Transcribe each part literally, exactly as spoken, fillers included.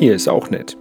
Hier ist auch nett.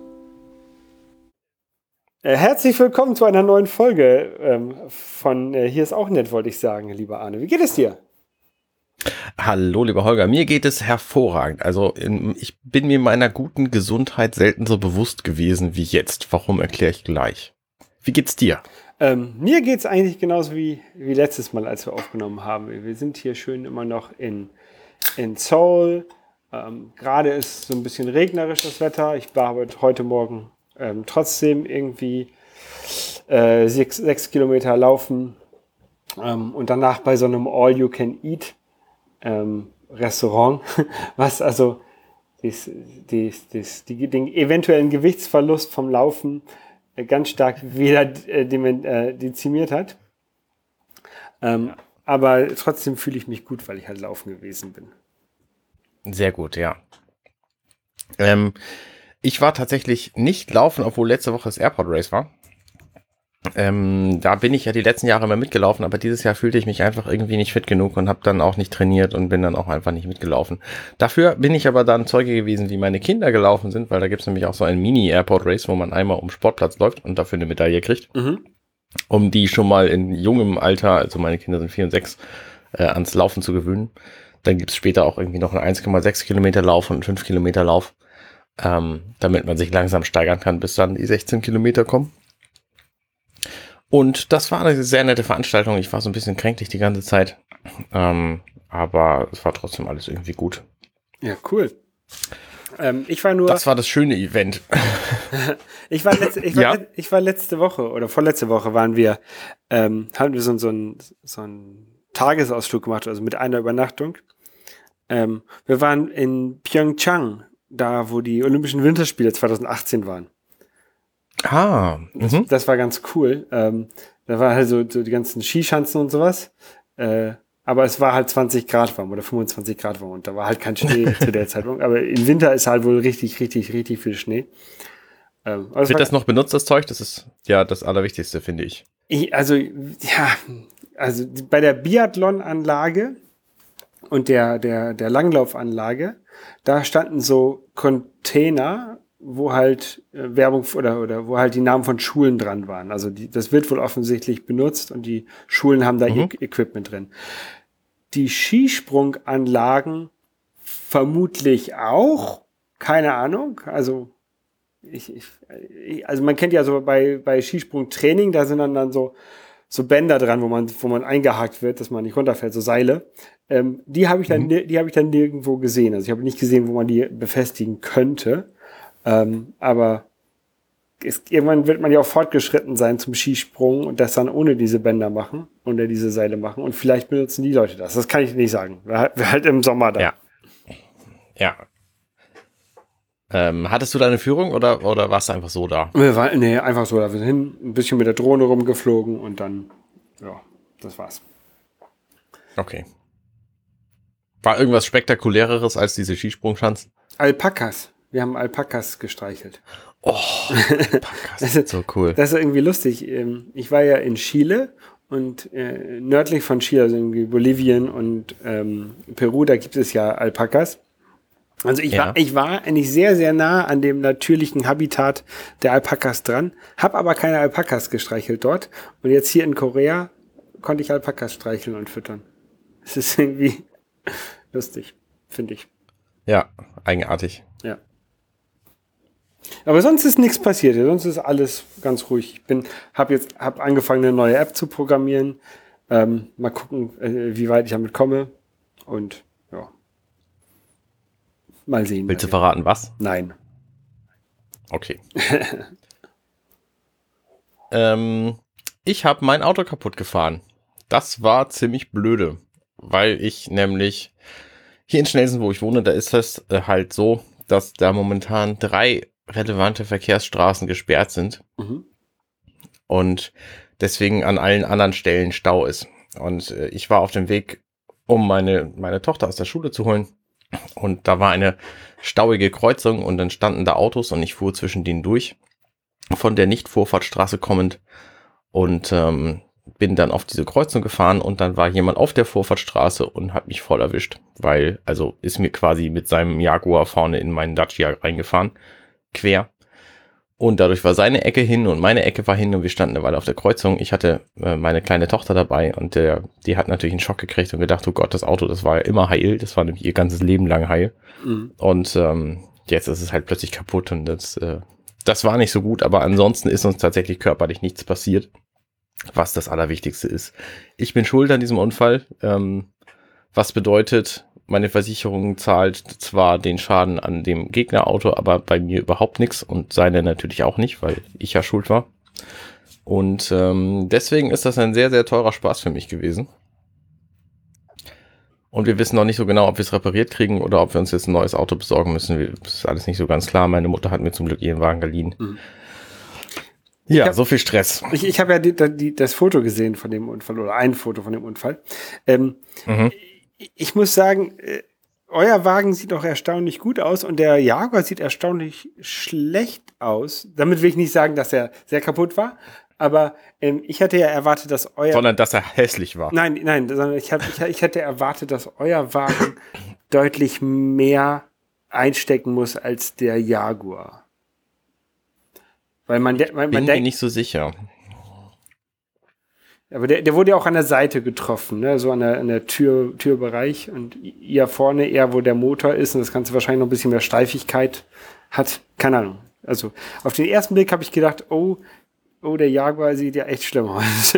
Äh, herzlich willkommen zu einer neuen Folge ähm, von äh, Hier ist auch nett, wollte ich sagen, lieber Arne. Wie geht es dir? Hallo, lieber Holger. Mir geht es hervorragend. Also ich bin mir meiner guten Gesundheit selten so bewusst gewesen wie jetzt. Warum, erkläre ich gleich. Wie geht's dir? Ähm, mir geht es eigentlich genauso wie, wie letztes Mal, als wir aufgenommen haben. Wir sind hier schön immer noch in, in Seoul. Ähm, gerade ist so ein bisschen regnerisch das Wetter. Ich war aber heute Morgen ähm, trotzdem irgendwie äh, sechs, sechs Kilometer laufen ähm, und danach bei so einem All-You-Can-Eat Ähm, Restaurant, was also dies, dies, dies, die, den eventuellen Gewichtsverlust vom Laufen äh, ganz stark wieder äh, dem, äh, dezimiert hat. Ähm, ja. Aber trotzdem fühle ich mich gut, weil ich halt laufen gewesen bin. Sehr gut, ja. Ähm, ich war tatsächlich nicht laufen, obwohl letzte Woche das Airport Race war. Ähm, da bin ich ja die letzten Jahre immer mitgelaufen, aber dieses Jahr fühlte ich mich einfach irgendwie nicht fit genug und habe dann auch nicht trainiert und bin dann auch einfach nicht mitgelaufen. Dafür bin ich aber dann Zeuge gewesen, wie meine Kinder gelaufen sind, weil da gibt es nämlich auch so ein Mini-Airport-Race, wo man einmal um Sportplatz läuft und dafür eine Medaille kriegt, mhm. um die schon mal in jungem Alter, also meine Kinder sind vier und sechs, äh, ans Laufen zu gewöhnen. Dann gibt es später auch irgendwie noch einen eins Komma sechs Kilometer Lauf und einen fünf Kilometer Lauf, ähm, damit man sich langsam steigern kann, bis dann die sechzehn Kilometer kommen. Und das war eine sehr nette Veranstaltung. Ich war so ein bisschen kränklich die ganze Zeit. Ähm, aber es war trotzdem alles irgendwie gut. Ja, cool. Ähm, ich war nur... Das war das schöne Event. ich, war letzte, ich, war, ja? ich war letzte Woche oder vorletzte Woche waren wir, ähm, haben wir so, so, ein, so einen Tagesausflug gemacht, also mit einer Übernachtung. Ähm, wir waren in Pyeongchang, da wo die Olympischen Winterspiele zwanzig achtzehn waren. Ah, das, das war ganz cool. Ähm, da war halt so, so die ganzen Skischanzen und sowas. Äh, aber es war halt zwanzig Grad warm oder fünfundzwanzig Grad warm und da war halt kein Schnee zu der Zeitpunkt. Aber im Winter ist halt wohl richtig, richtig, richtig viel Schnee. Ähm, Wird war, das noch benutzt, das Zeug? Das ist ja das Allerwichtigste, finde ich. ich. Also, ja, also bei der Biathlon-Anlage und der, der, der Langlaufanlage, da standen so Container, wo halt äh, Werbung oder oder wo halt die Namen von Schulen dran waren. Also die, das wird wohl offensichtlich benutzt und die Schulen haben da mhm. ihr Equipment drin. Die Skisprunganlagen vermutlich auch, keine Ahnung. Also ich, ich also man kennt ja so bei bei Skisprungtraining, da sind dann dann so so Bänder dran, wo man wo man eingehakt wird, dass man nicht runterfällt, so Seile. Ähm, die habe ich dann mhm. die habe ich dann nirgendwo gesehen. Also ich habe nicht gesehen, wo man die befestigen könnte. Ähm, aber es, irgendwann wird man ja auch fortgeschritten sein zum Skisprung und das dann ohne diese Bänder machen, ohne diese Seile machen. Und vielleicht benutzen die Leute das. Das kann ich nicht sagen. Wir, wir halt im Sommer da. Ja. Ja. Ähm, hattest du deine Führung oder, oder warst du einfach so da? Wir waren, nee, einfach so da. Wir sind hin, ein bisschen mit der Drohne rumgeflogen und dann, ja, das war's. Okay. War irgendwas Spektakuläreres als diese Skisprungschanzen? Alpakas. Wir haben Alpakas gestreichelt. Oh, Alpakas, das ist so cool. Das ist irgendwie lustig. Ich war ja in Chile und äh, nördlich von Chile, also irgendwie Bolivien und ähm, Peru, da gibt es ja Alpakas. Also ich ja. war ich war eigentlich sehr, sehr nah an dem natürlichen Habitat der Alpakas dran, habe aber keine Alpakas gestreichelt dort. Und jetzt hier in Korea konnte ich Alpakas streicheln und füttern. Das ist irgendwie lustig, finde ich. Ja, eigenartig. Ja. Aber sonst ist nichts passiert. Sonst ist alles ganz ruhig. Ich bin, habe jetzt, habe angefangen, eine neue App zu programmieren. Ähm, mal gucken, äh, wie weit ich damit komme. Und ja, mal sehen. Willst du verraten, was? Nein. Okay. ähm, ich habe mein Auto kaputt gefahren. Das war ziemlich blöde, weil ich nämlich hier in Schnelsen, wo ich wohne, da ist es äh, halt so, dass da momentan drei relevante Verkehrsstraßen gesperrt sind mhm. und deswegen an allen anderen Stellen Stau ist. Und äh, ich war auf dem Weg, um meine, meine Tochter aus der Schule zu holen und da war eine stauige Kreuzung und dann standen da Autos und ich fuhr zwischen denen durch, von der Nicht-Vorfahrtsstraße kommend und ähm, bin dann auf diese Kreuzung gefahren und dann war jemand auf der Vorfahrtsstraße und hat mich voll erwischt, weil, also ist mir quasi mit seinem Jaguar vorne in meinen Dacia reingefahren. quer. Und dadurch war seine Ecke hin und meine Ecke war hin und wir standen eine Weile auf der Kreuzung. Ich hatte äh, meine kleine Tochter dabei und der, die hat natürlich einen Schock gekriegt und gedacht, oh Gott, das Auto, das war ja immer heil. Das war nämlich ihr ganzes Leben lang heil. Mhm. Und ähm, jetzt ist es halt plötzlich kaputt und das, äh, das war nicht so gut. Aber ansonsten ist uns tatsächlich körperlich nichts passiert, was das Allerwichtigste ist. Ich bin schuld an diesem Unfall, ähm, was bedeutet, meine Versicherung zahlt zwar den Schaden an dem Gegnerauto, aber bei mir überhaupt nichts und seine natürlich auch nicht, weil ich ja schuld war. Und ähm, deswegen ist das ein sehr, sehr teurer Spaß für mich gewesen. Und wir wissen noch nicht so genau, ob wir es repariert kriegen oder ob wir uns jetzt ein neues Auto besorgen müssen. Das ist alles nicht so ganz klar. Meine Mutter hat mir zum Glück ihren Wagen geliehen. Mhm. Ja, hab, so viel Stress. Ich, ich habe ja die, die, das Foto gesehen von dem Unfall oder ein Foto von dem Unfall. Ähm, mhm. Ich muss sagen, äh, euer Wagen sieht auch erstaunlich gut aus und der Jaguar sieht erstaunlich schlecht aus. Damit will ich nicht sagen, dass er sehr kaputt war, aber ähm, ich hätte ja erwartet, dass euer... Sondern, dass er hässlich war. Nein, nein, sondern ich, hab, ich, ich hätte erwartet, dass euer Wagen deutlich mehr einstecken muss als der Jaguar. Weil man, man, man Bin denkt, mir nicht so sicher. Aber der, der wurde ja auch an der Seite getroffen, ne? So an der, an der Tür, Türbereich. Und ihr vorne eher, wo der Motor ist und das Ganze wahrscheinlich noch ein bisschen mehr Steifigkeit hat. Keine Ahnung. Also auf den ersten Blick habe ich gedacht, oh, oh, der Jaguar sieht ja echt schlimm aus.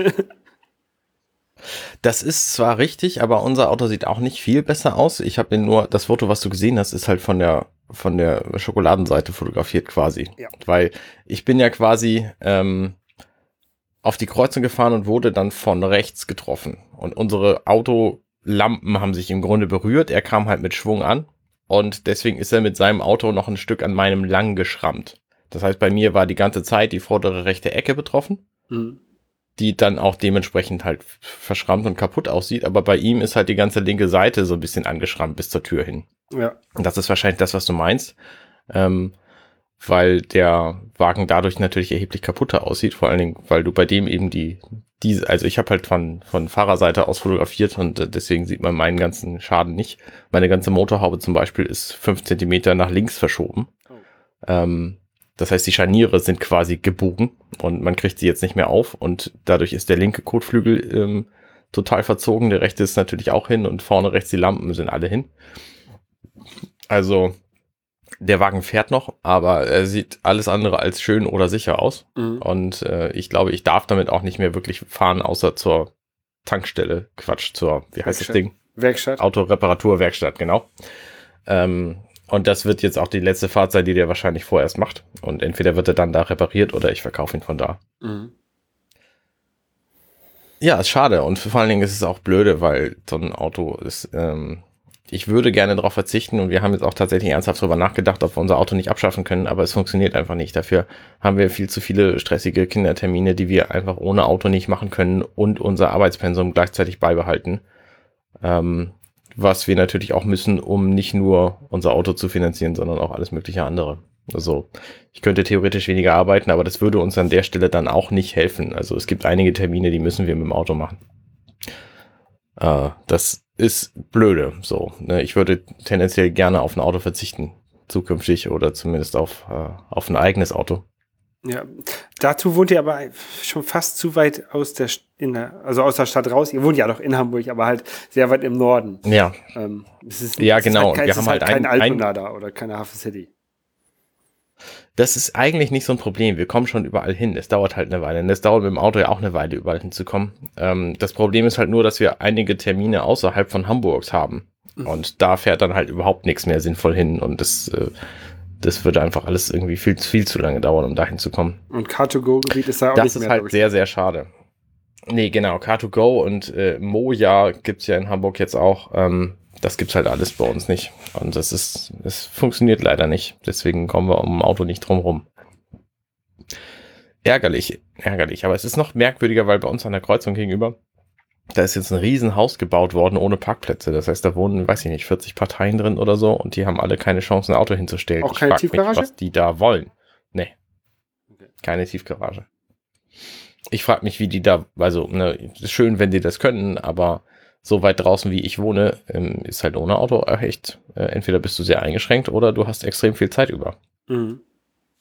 Das ist zwar richtig, aber unser Auto sieht auch nicht viel besser aus. Ich habe nur, das Foto, was du gesehen hast, ist halt von der von der Schokoladenseite fotografiert quasi. Ja. Weil ich bin ja quasi ähm, auf die Kreuzung gefahren und wurde dann von rechts getroffen. Und unsere Autolampen haben sich im Grunde berührt. Er kam halt mit Schwung an und deswegen ist er mit seinem Auto noch ein Stück an meinem lang geschrammt. Das heißt, bei mir war die ganze Zeit die vordere rechte Ecke betroffen, mhm. die dann auch dementsprechend halt verschrammt und kaputt aussieht. Aber bei ihm ist halt die ganze linke Seite so ein bisschen angeschrammt bis zur Tür hin. Ja. Und das ist wahrscheinlich das, was du meinst. Ähm, weil der Wagen dadurch natürlich erheblich kaputter aussieht, vor allen Dingen, weil du bei dem eben die, diese, also ich habe halt von, von Fahrerseite aus fotografiert und äh, deswegen sieht man meinen ganzen Schaden nicht. Meine ganze Motorhaube zum Beispiel ist fünf Zentimeter nach links verschoben. Oh. Ähm, das heißt, die Scharniere sind quasi gebogen und man kriegt sie jetzt nicht mehr auf und dadurch ist der linke Kotflügel ähm, total verzogen, der rechte ist natürlich auch hin und vorne rechts die Lampen sind alle hin. Also der Wagen fährt noch, aber er sieht alles andere als schön oder sicher aus. Mhm. Und äh, ich glaube, ich darf damit auch nicht mehr wirklich fahren, außer zur Tankstelle. Quatsch, zur, wie heißt Werkstatt. Das Ding? Werkstatt. Autoreparaturwerkstatt, genau. Ähm, und das wird jetzt auch die letzte Fahrt sein, die der wahrscheinlich vorerst macht. Und entweder wird er dann da repariert oder ich verkaufe ihn von da. Mhm. Ja, ist schade. Und vor allen Dingen ist es auch blöde, weil so ein Auto ist... Ähm, Ich würde gerne darauf verzichten und wir haben jetzt auch tatsächlich ernsthaft darüber nachgedacht, ob wir unser Auto nicht abschaffen können, aber es funktioniert einfach nicht. Dafür haben wir viel zu viele stressige Kindertermine, die wir einfach ohne Auto nicht machen können und unser Arbeitspensum gleichzeitig beibehalten. Ähm, was wir natürlich auch müssen, um nicht nur unser Auto zu finanzieren, sondern auch alles mögliche andere. Also ich könnte theoretisch weniger arbeiten, aber das würde uns an der Stelle dann auch nicht helfen. Also es gibt einige Termine, die müssen wir mit dem Auto machen. Äh, das ist blöde, so. Ne? Ich würde tendenziell gerne auf ein Auto verzichten, zukünftig oder zumindest auf, äh, auf ein eigenes Auto. Ja, dazu wohnt ihr aber schon fast zu weit aus der, in der, also aus der Stadt raus. Ihr wohnt ja noch in Hamburg, aber halt sehr weit im Norden. Ja. Ähm, es ist, ja, es genau. Ist halt kein, wir es haben ist halt halt kein ein, Altona da oder keine Hafen City. Das ist eigentlich nicht so ein Problem. Wir kommen schon überall hin. Es dauert halt eine Weile. Und es dauert mit dem Auto ja auch eine Weile, überall hinzukommen. Ähm, das Problem ist halt nur, dass wir einige Termine außerhalb von Hamburgs haben. Mhm. Und da fährt dann halt überhaupt nichts mehr sinnvoll hin. Und das, äh, das würde einfach alles irgendwie viel, viel zu lange dauern, um da hinzukommen. Und Car to Go-Gebiet ist da auch das nicht mehr. mehr. Das ist halt sehr, sehr schade. Nee, genau. Car to Go und äh, Moja gibt's ja in Hamburg jetzt auch. Ähm, Das gibt's halt alles bei uns nicht. Und das ist, es funktioniert leider nicht. Deswegen kommen wir um ein Auto nicht drum rum. Ärgerlich, ärgerlich. Aber es ist noch merkwürdiger, weil bei uns an der Kreuzung gegenüber, da ist jetzt ein Riesenhaus gebaut worden ohne Parkplätze. Das heißt, da wohnen, weiß ich nicht, vierzig Parteien drin oder so und die haben alle keine Chance, ein Auto hinzustellen. Auch keine Tiefgarage? Ich frage mich, was die da wollen. Nee, okay. Keine Tiefgarage. Ich frage mich, wie die da, also, ne, ist schön, wenn die das können, aber so weit draußen, wie ich wohne, ähm, ist halt ohne Auto echt, äh, entweder bist du sehr eingeschränkt oder du hast extrem viel Zeit über. Mhm.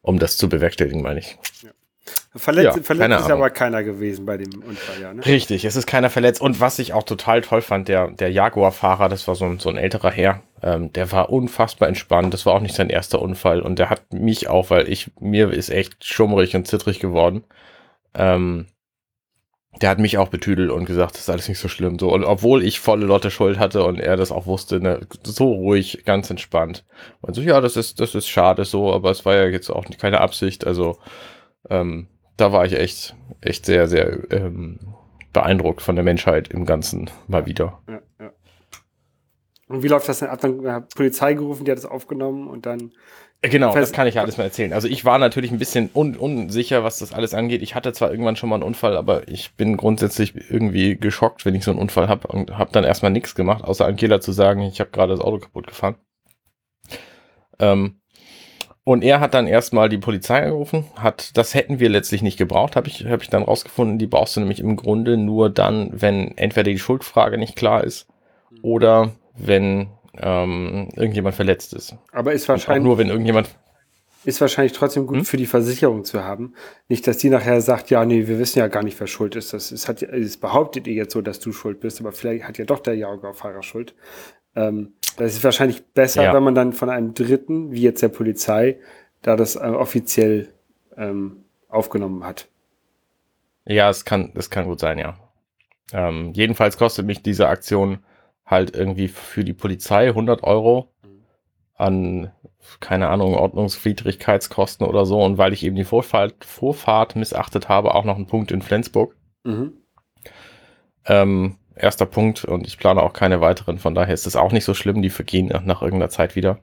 um das zu bewerkstelligen, meine ich. Ja. Verletzt, Ja, verletzt ist aber keiner gewesen bei dem Unfall, ja, ne? Richtig, es ist keiner verletzt. Und was ich auch total toll fand, der, der Jaguar-Fahrer, das war so ein, so ein älterer Herr, ähm, der war unfassbar entspannt. Das war auch nicht sein erster Unfall. Und der hat mich auch, weil ich, mir ist echt schummrig und zittrig geworden. Ähm, der hat mich auch betüdelt und gesagt, das ist alles nicht so schlimm. So, und obwohl ich volle Lotte Schuld hatte und er das auch wusste, ne, so ruhig, ganz entspannt. Und so, ja, das ist, das ist schade so, aber es war ja jetzt auch nicht keine Absicht. Also, ähm, da war ich echt, echt sehr, sehr ähm, beeindruckt von der Menschheit im Ganzen mal wieder. Ja, ja. Und wie läuft das denn ab? Dann hat Polizei gerufen, die hat das aufgenommen und dann... Genau, das kann ich ja alles mal erzählen. Also ich war natürlich ein bisschen un- unsicher, was das alles angeht. Ich hatte zwar irgendwann schon mal einen Unfall, aber ich bin grundsätzlich irgendwie geschockt, wenn ich so einen Unfall habe und habe dann erstmal nichts gemacht, außer einem Kehler zu sagen, ich habe gerade das Auto kaputt gefahren. Ähm, Und er hat dann erstmal die Polizei angerufen, hat, das hätten wir letztlich nicht gebraucht, habe ich, hab ich dann rausgefunden, die brauchst du nämlich im Grunde nur dann, wenn entweder die Schuldfrage nicht klar ist oder wenn ähm, irgendjemand verletzt ist. Aber ist wahrscheinlich, nur wenn irgendjemand ist wahrscheinlich trotzdem gut hm? für die Versicherung zu haben. Nicht, dass die nachher sagt, ja, nee, wir wissen ja gar nicht, wer schuld ist. Das ist, hat, es behauptet ihr jetzt so, dass du schuld bist, aber vielleicht hat ja doch der Jaguar-Fahrer Schuld. Ähm, das ist wahrscheinlich besser, ja. wenn man dann von einem Dritten, wie jetzt der Polizei, da das äh, offiziell ähm, aufgenommen hat. Ja, es kann, es kann gut sein, ja. Ähm, jedenfalls kostet mich diese Aktion halt irgendwie für die Polizei hundert Euro an, keine Ahnung, Ordnungswidrigkeitskosten oder so. Und weil ich eben die Vorfahrt, Vorfahrt missachtet habe, auch noch einen Punkt in Flensburg. Mhm. Ähm, Erster Punkt und ich plane auch keine weiteren, von daher ist es auch nicht so schlimm, die vergehen nach, nach irgendeiner Zeit wieder.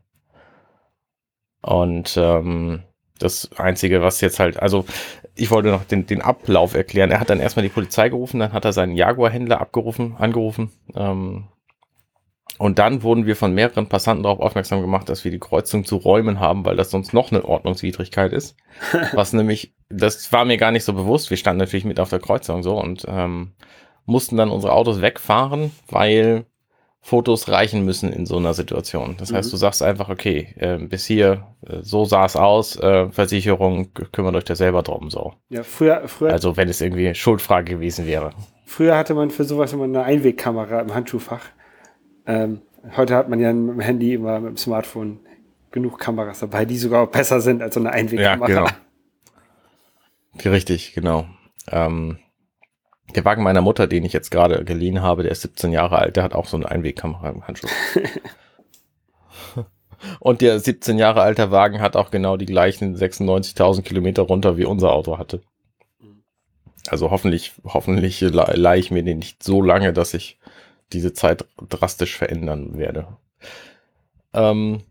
Und ähm, das Einzige, was jetzt halt, also ich wollte noch den, den Ablauf erklären. Er hat dann erstmal die Polizei gerufen, dann hat er seinen Jaguar-Händler abgerufen, angerufen. Ähm, und dann wurden wir von mehreren Passanten darauf aufmerksam gemacht, dass wir die Kreuzung zu räumen haben, weil das sonst noch eine Ordnungswidrigkeit ist. Was nämlich, das war mir gar nicht so bewusst, wir standen natürlich mit auf der Kreuzung so und ähm, mussten dann unsere Autos wegfahren, weil Fotos reichen müssen in so einer Situation. Das mhm. heißt, du sagst einfach, okay, äh, bis hier, äh, so sah es aus, äh, Versicherung, kümmert euch da selber drum, so. Ja, früher, früher. Also, wenn es irgendwie Schuldfrage gewesen wäre. Früher hatte man für sowas immer eine Einwegkamera im Handschuhfach. Ähm, heute hat man ja mit dem Handy immer mit dem Smartphone genug Kameras dabei, die sogar auch besser sind als so eine Einwegkamera. Ja, genau. Richtig, genau. Ähm, Der Wagen meiner Mutter, den ich jetzt gerade geliehen habe, der ist siebzehn Jahre alt, der hat auch so eine Einwegkamera im Handschuh. Und der siebzehn Jahre alte Wagen hat auch genau die gleichen sechsundneunzigtausend Kilometer runter, wie unser Auto hatte. Also hoffentlich, hoffentlich leihe ich mir den nicht so lange, dass ich diese Zeit drastisch verändern werde. Ähm,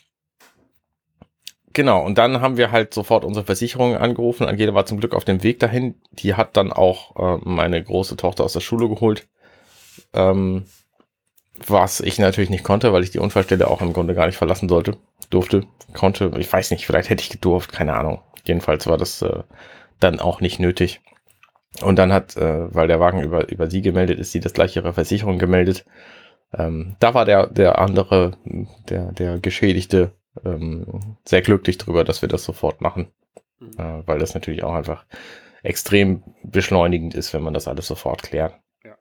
Genau, und dann haben wir halt sofort unsere Versicherung angerufen. Angela war zum Glück auf dem Weg dahin. Die hat dann auch äh, meine große Tochter aus der Schule geholt. Ähm, was ich natürlich nicht konnte, weil ich die Unfallstelle auch im Grunde gar nicht verlassen sollte. Durfte, konnte, ich weiß nicht, vielleicht hätte ich gedurft, keine Ahnung. Jedenfalls war das äh, dann auch nicht nötig. Und dann hat, äh, weil der Wagen über, über sie gemeldet ist, sie das gleich ihrer Versicherung gemeldet. Ähm, da war der, der andere, der, der Geschädigte, Ähm, sehr glücklich drüber, dass wir das sofort machen, mhm. äh, weil das natürlich auch einfach extrem beschleunigend ist, wenn man das alles sofort klärt. Ja.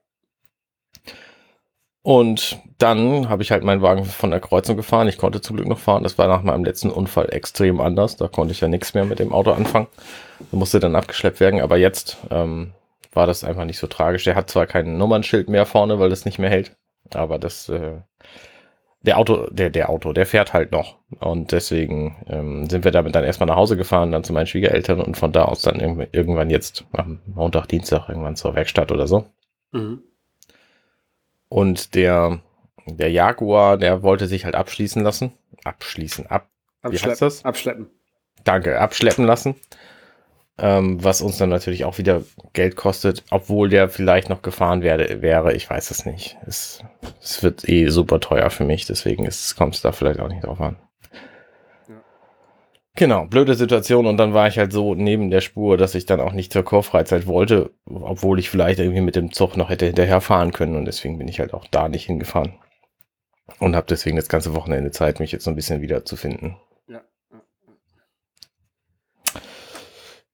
Und dann habe ich halt meinen Wagen von der Kreuzung gefahren. Ich konnte zum Glück noch fahren. Das war nach meinem letzten Unfall extrem anders. Da konnte ich ja nichts mehr mit dem Auto anfangen. Da musste dann abgeschleppt werden. Aber jetzt ähm, war das einfach nicht so tragisch. Der hat zwar kein Nummernschild mehr vorne, weil das nicht mehr hält. Aber das äh, Der Auto, der, der Auto, der fährt halt noch. Und deswegen ähm, sind wir damit dann erstmal nach Hause gefahren, dann zu meinen Schwiegereltern und von da aus dann irg- irgendwann jetzt am Montag, Dienstag irgendwann zur Werkstatt oder so. Mhm. Und der, der Jaguar, der wollte sich halt abschließen lassen. Abschließen, ab. Wie heißt das? Abschleppen. Danke, abschleppen lassen. Ähm, was uns dann natürlich auch wieder Geld kostet, obwohl der vielleicht noch gefahren werde, wäre, ich weiß es nicht. Es, es wird eh super teuer für mich, deswegen kommt es da vielleicht auch nicht drauf an. Ja. Genau, blöde Situation und dann war ich halt so neben der Spur, dass ich dann auch nicht zur Kurfreizeit wollte, obwohl ich vielleicht irgendwie mit dem Zug noch hätte hinterherfahren können und deswegen bin ich halt auch da nicht hingefahren und habe deswegen das ganze Wochenende Zeit, mich jetzt so ein bisschen wieder zu finden. Ja.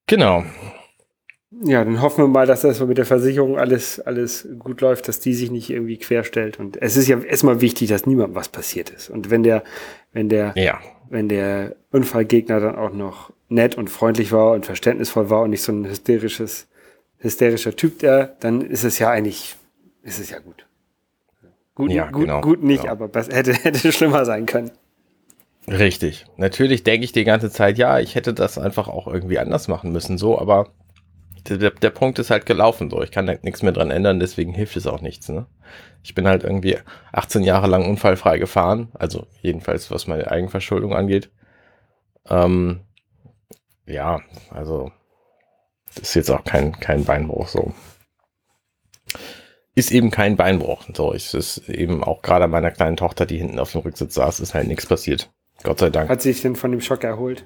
Genau. Ja, dann hoffen wir mal, dass das mit der Versicherung alles, alles gut läuft, dass die sich nicht irgendwie querstellt. Und es ist ja erstmal wichtig, dass niemandem was passiert ist. Und wenn der, wenn der, Ja. wenn der Unfallgegner dann auch noch nett und freundlich war und verständnisvoll war und nicht so ein hysterisches, hysterischer Typ, der, dann ist es ja eigentlich, ist es ja gut. Gut, Ja, gut, genau, gut nicht, genau. aber das hätte, hätte schlimmer sein können. Richtig. Natürlich denke ich die ganze Zeit, ja, ich hätte das einfach auch irgendwie anders machen müssen, so, aber der, der Punkt ist halt gelaufen, so. Ich kann da nichts mehr dran ändern, deswegen hilft es auch nichts, ne? Ich bin halt irgendwie achtzehn Jahre lang unfallfrei gefahren, also jedenfalls, was meine Eigenverschuldung angeht. Ähm, ja, also, das ist jetzt auch kein, kein Beinbruch, so. Ist eben kein Beinbruch, so. Es ist eben auch gerade meiner kleinen Tochter, die hinten auf dem Rücksitz saß, ist halt nichts passiert. Gott sei Dank. Hat sie sich denn von dem Schock erholt?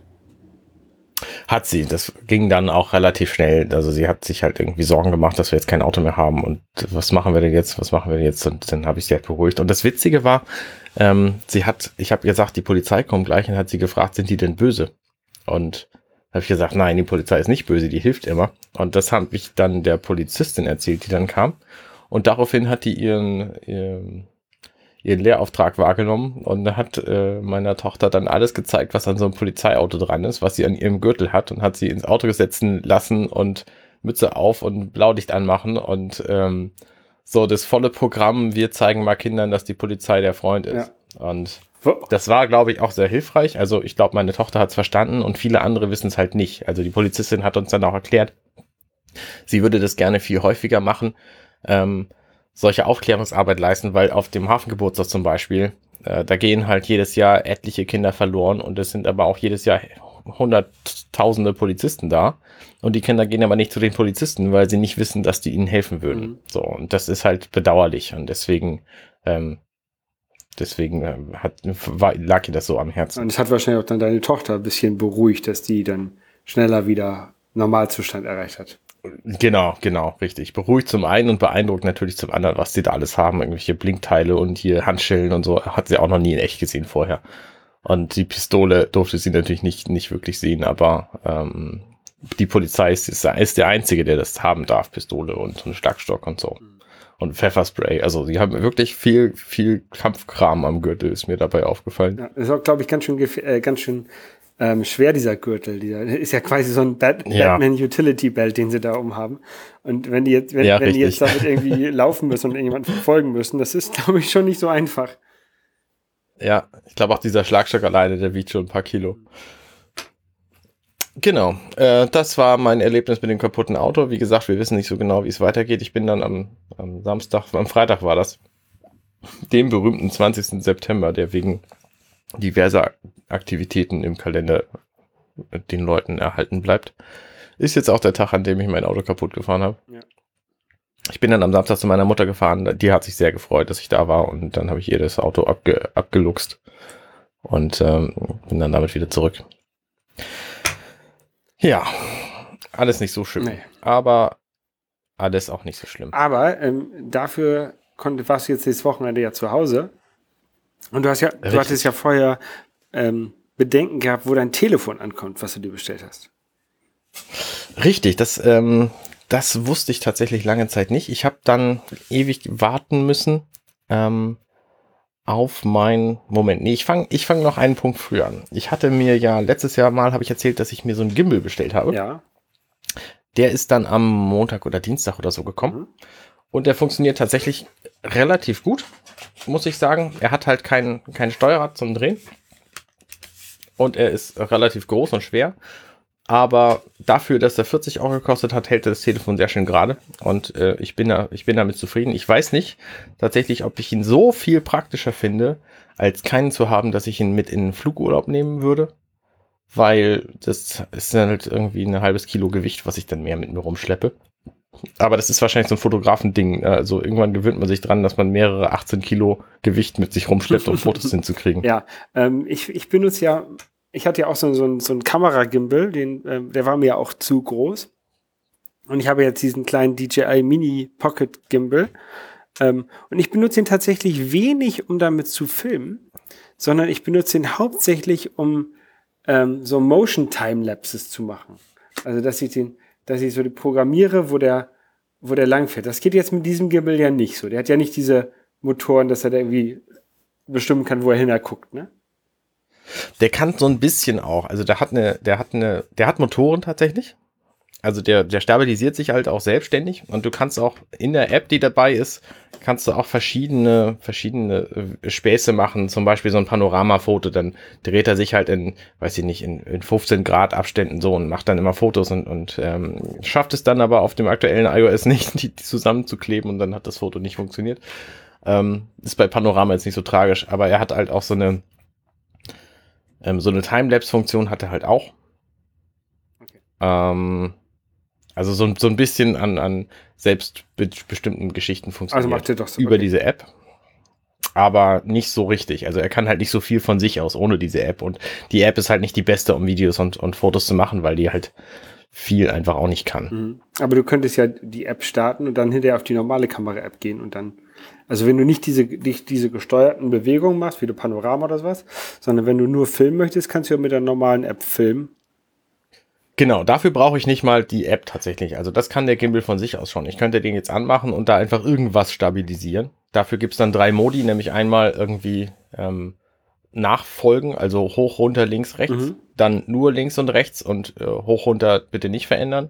Hat sie. Das ging dann auch relativ schnell. Also sie hat sich halt irgendwie Sorgen gemacht, dass wir jetzt kein Auto mehr haben. Und was machen wir denn jetzt? Was machen wir denn jetzt? Und dann habe ich sie halt beruhigt. Und das Witzige war, ähm, sie hat, ich habe gesagt, die Polizei kommt gleich und hat sie gefragt, sind die denn böse? Und habe ich gesagt, nein, die Polizei ist nicht böse, die hilft immer. Und das habe ich dann der Polizistin erzählt, die dann kam. Und daraufhin hat die ihren, ihren ihren Lehrauftrag wahrgenommen und hat äh, meiner Tochter dann alles gezeigt, was an so einem Polizeiauto dran ist, was sie an ihrem Gürtel hat, und hat sie ins Auto setzen lassen und Mütze auf und Blaulicht anmachen und ähm, so das volle Programm, wir zeigen mal Kindern, dass die Polizei der Freund ist. Ja. Und das war, glaube ich, auch sehr hilfreich. Also ich glaube, meine Tochter hat es verstanden und viele andere wissen es halt nicht. Also die Polizistin hat uns dann auch erklärt, sie würde das gerne viel häufiger machen, ähm, solche Aufklärungsarbeit leisten, weil auf dem Hafengeburtstag zum Beispiel, äh, da gehen halt jedes Jahr etliche Kinder verloren und es sind aber auch jedes Jahr hunderttausende Polizisten da und die Kinder gehen aber nicht zu den Polizisten, weil sie nicht wissen, dass die ihnen helfen würden. Mhm. So, und das ist halt bedauerlich und deswegen ähm, deswegen äh, hat, war, lag ihr das so am Herzen. Und es hat wahrscheinlich auch dann deine Tochter ein bisschen beruhigt, dass die dann schneller wieder Normalzustand erreicht hat. Genau, genau, richtig. Beruhigt zum einen und beeindruckt natürlich zum anderen, was die da alles haben. Irgendwelche Blinkteile und hier Handschellen und so. Hat sie auch noch nie in echt gesehen vorher. Und die Pistole durfte sie natürlich nicht, nicht wirklich sehen, aber ähm, die Polizei ist, ist der Einzige, der das haben darf, Pistole und einen Schlagstock und so. Und Pfefferspray. Also sie haben wirklich viel, viel Kampfkram am Gürtel, ist mir dabei aufgefallen. Ja, ist auch, glaube ich, ganz schön, äh, ganz schön Ähm, schwer, dieser Gürtel. Dieser ist ja quasi so ein Bat- ja. Batman-Utility-Belt, den sie da oben haben. Und wenn die jetzt, wenn, ja, wenn die jetzt damit irgendwie laufen müssen und irgendjemanden verfolgen müssen, das ist, glaube ich, schon nicht so einfach. Ja, ich glaube auch dieser Schlagstock alleine, der wiegt schon ein paar Kilo. Genau, äh, das war mein Erlebnis mit dem kaputten Auto. Wie gesagt, wir wissen nicht so genau, wie es weitergeht. Ich bin dann am, am Samstag, am Freitag war das, dem berühmten zwanzigsten September, der wegen diverser Aktivitäten im Kalender den Leuten erhalten bleibt. Ist jetzt auch der Tag, an dem ich mein Auto kaputt gefahren habe. Ja. Ich bin dann am Samstag zu meiner Mutter gefahren. Die hat sich sehr gefreut, dass ich da war. Und dann habe ich ihr das Auto abge abgeluchst. Und ähm, bin dann damit wieder zurück. Ja, alles nicht so schlimm. Nee. Aber alles auch nicht so schlimm. Aber ähm, dafür konnte, warst du jetzt dieses Wochenende ja zu Hause. Und du hast ja, Richtig. du hattest ja vorher ähm, Bedenken gehabt, wo dein Telefon ankommt, was du dir bestellt hast. Richtig, das, ähm, das wusste ich tatsächlich lange Zeit nicht. Ich habe dann ewig warten müssen ähm, auf mein, Moment, nee, ich fange ich fang noch einen Punkt früher an. Ich hatte mir ja, letztes Jahr mal habe ich erzählt, dass ich mir so einen Gimbal bestellt habe. Ja. Der ist dann am Montag oder Dienstag oder so gekommen. Mhm. Und der funktioniert tatsächlich relativ gut, muss ich sagen. Er hat halt kein, kein Steuerrad zum Drehen. Und er ist relativ groß und schwer. Aber dafür, dass er vierzig Euro gekostet hat, hält das Telefon sehr schön gerade. Und äh, ich bin da, ich bin damit zufrieden. Ich weiß nicht tatsächlich, ob ich ihn so viel praktischer finde, als keinen zu haben, dass ich ihn mit in den Flugurlaub nehmen würde. Weil das ist halt irgendwie ein halbes Kilo Gewicht, was ich dann mehr mit mir rumschleppe. Aber das ist wahrscheinlich so ein Fotografending. Also irgendwann gewöhnt man sich dran, dass man mehrere achtzehn Kilo Gewicht mit sich rumschleppt, um Fotos hinzukriegen. Ja, ähm, ich, ich benutze ja, ich hatte ja auch so, so, ein, so einen Kameragimbal, den, ähm, der war mir ja auch zu groß. Und ich habe jetzt diesen kleinen D J I Mini Pocket Gimbal. Ähm, und ich benutze ihn tatsächlich wenig, um damit zu filmen, sondern ich benutze ihn hauptsächlich, um ähm, so Motion-Time-Lapses zu machen. Also, dass ich den, dass ich so die programmiere, wo der, wo der langfährt. Das geht jetzt mit diesem Gimbal ja nicht so. Der hat ja nicht diese Motoren, dass er da irgendwie bestimmen kann, wo er hinguckt, ne? Der kann so ein bisschen auch. Also der hat eine, der hat eine, der hat Motoren tatsächlich. Also der, der stabilisiert sich halt auch selbstständig und du kannst auch in der App, die dabei ist, kannst du auch verschiedene, verschiedene Späße machen. Zum Beispiel so ein Panoramafoto, dann dreht er sich halt in, weiß ich nicht, in, in fünfzehn Grad Abständen so und macht dann immer Fotos und, und ähm, schafft es dann aber auf dem aktuellen iOS nicht, die, die zusammenzukleben und dann hat das Foto nicht funktioniert. Ähm, ist bei Panorama jetzt nicht so tragisch, aber er hat halt auch so eine, ähm, so eine Timelapse-Funktion hat er halt auch. Okay. Ähm, Also so, so ein bisschen an, an selbst be- bestimmten Geschichten funktioniert. Also macht er doch so. Über Okay. diese App. Aber nicht so richtig. Also er kann halt nicht so viel von sich aus ohne diese App. Und die App ist halt nicht die beste, um Videos und, und Fotos zu machen, weil die halt viel einfach auch nicht kann. Mhm. Aber du könntest ja die App starten und dann hinterher auf die normale Kamera-App gehen und dann, also wenn du nicht diese, nicht diese gesteuerten Bewegungen machst, wie du Panorama oder sowas, sondern wenn du nur filmen möchtest, kannst du ja mit der normalen App filmen. Genau, dafür brauche ich nicht mal die App tatsächlich. Also das kann der Gimbal von sich aus schon. Ich könnte den jetzt anmachen und da einfach irgendwas stabilisieren. Dafür gibt es dann drei Modi, nämlich einmal irgendwie ähm, nachfolgen, also hoch, runter, links, rechts. Mhm. Dann nur links und rechts und äh, hoch, runter bitte nicht verändern.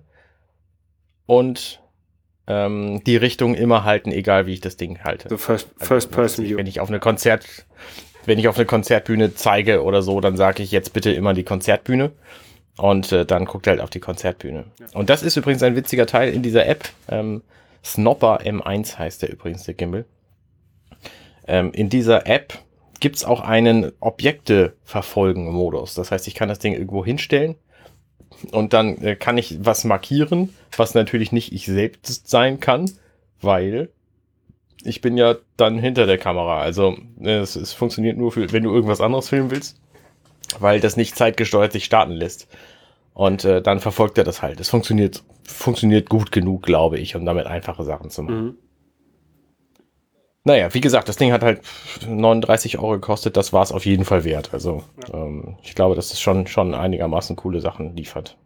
Und ähm, die Richtung immer halten, egal wie ich das Ding halte. So First, Also, First Person View. Wenn ich auf eine Konzert, wenn ich auf eine Konzertbühne zeige oder so, dann sage ich jetzt bitte immer die Konzertbühne. Und äh, dann guckt er halt auf die Konzertbühne. Ja. Und das ist übrigens ein witziger Teil in dieser App. Ähm, Snopper M eins heißt der übrigens, der Gimbal. Ähm, in dieser App gibt es auch einen Objekte-Verfolgen-Modus. Das heißt, ich kann das Ding irgendwo hinstellen und dann äh, kann ich was markieren, was natürlich nicht ich selbst sein kann, weil ich bin ja dann hinter der Kamera. Also äh, es, es funktioniert nur, für, wenn du irgendwas anderes filmen willst, weil das nicht zeitgesteuert sich starten lässt. Und äh, dann verfolgt er das halt. Es funktioniert, funktioniert gut genug, glaube ich, um damit einfache Sachen zu machen. Mhm. Naja, wie gesagt, das Ding hat halt neununddreißig Euro gekostet. Das war es auf jeden Fall wert. Also ja. ähm, ich glaube, dass es schon, schon einigermaßen coole Sachen liefert.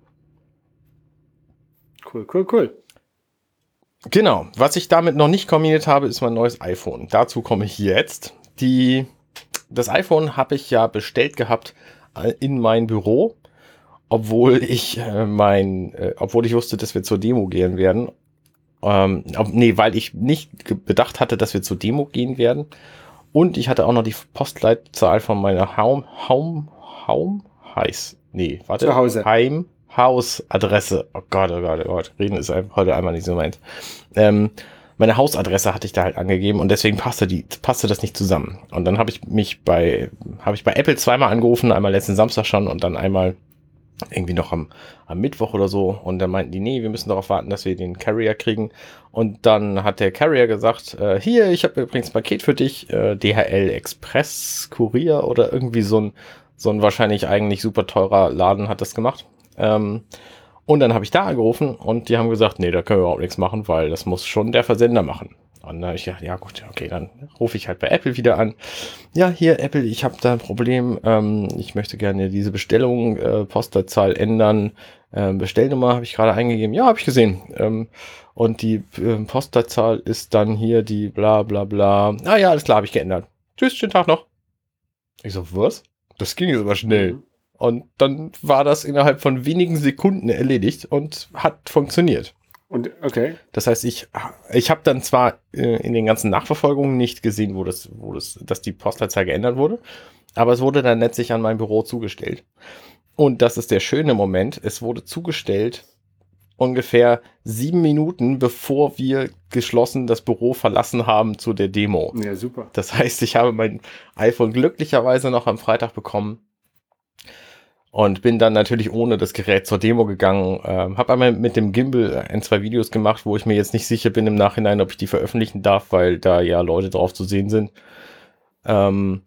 Cool, cool, cool. Genau. Was ich damit noch nicht kombiniert habe, ist mein neues iPhone. Dazu komme ich jetzt. Die, das iPhone habe ich ja bestellt gehabt in mein Büro, obwohl ich äh, mein, äh, obwohl ich wusste, dass wir zur Demo gehen werden. Ähm, ob, nee, weil ich nicht bedacht hatte, dass wir zur Demo gehen werden. Und ich hatte auch noch die Postleitzahl von meiner Home, Home, Home, heiß, nee, warte. Zu Hause. Heim, Hausadresse. Oh Gott, oh Gott, oh Gott. Reden ist heute einmal nicht so meins. Ähm, meine Hausadresse hatte ich da halt angegeben und deswegen passte die, passte das nicht zusammen. Und dann habe ich mich bei, habe ich bei Apple zweimal angerufen, einmal letzten Samstag schon und dann einmal irgendwie noch am, am Mittwoch oder so. Und dann meinten die, nee, wir müssen darauf warten, dass wir den Carrier kriegen. Und dann hat der Carrier gesagt, äh, hier, ich habe übrigens ein Paket für dich, äh, D H L Express Kurier oder irgendwie so ein, so ein wahrscheinlich eigentlich super teurer Laden hat das gemacht. Ähm, und dann habe ich da angerufen und die haben gesagt, nee, da können wir überhaupt nichts machen, weil das muss schon der Versender machen. Und dann habe ich gedacht, ja gut, okay, dann rufe ich halt bei Apple wieder an. Ja, hier Apple, ich habe da ein Problem. Ähm, ich möchte gerne diese Bestellung, äh, Postleitzahl ändern. Ähm, Bestellnummer habe ich gerade eingegeben. Ja, habe ich gesehen. Ähm, und die äh, Postleitzahl ist dann hier die bla bla bla. Ah ja, alles klar, habe ich geändert. Tschüss, schönen Tag noch. Ich so, was? Das ging jetzt aber schnell. Mhm. Und dann war das innerhalb von wenigen Sekunden erledigt und hat funktioniert. Und okay. Das heißt, ich, ich habe dann zwar äh, in den ganzen Nachverfolgungen nicht gesehen, wo das, wo das, dass die Postleitzahl geändert wurde, aber es wurde dann letztlich an mein Büro zugestellt. Und das ist der schöne Moment, es wurde zugestellt ungefähr sieben Minuten, bevor wir geschlossen das Büro verlassen haben zu der Demo. Ja, super. Das heißt, ich habe mein iPhone glücklicherweise noch am Freitag bekommen. Und bin dann natürlich ohne das Gerät zur Demo gegangen. Ähm, habe einmal mit dem Gimbal ein, zwei Videos gemacht, wo ich mir jetzt nicht sicher bin im Nachhinein, ob ich die veröffentlichen darf, weil da ja Leute drauf zu sehen sind. Ähm,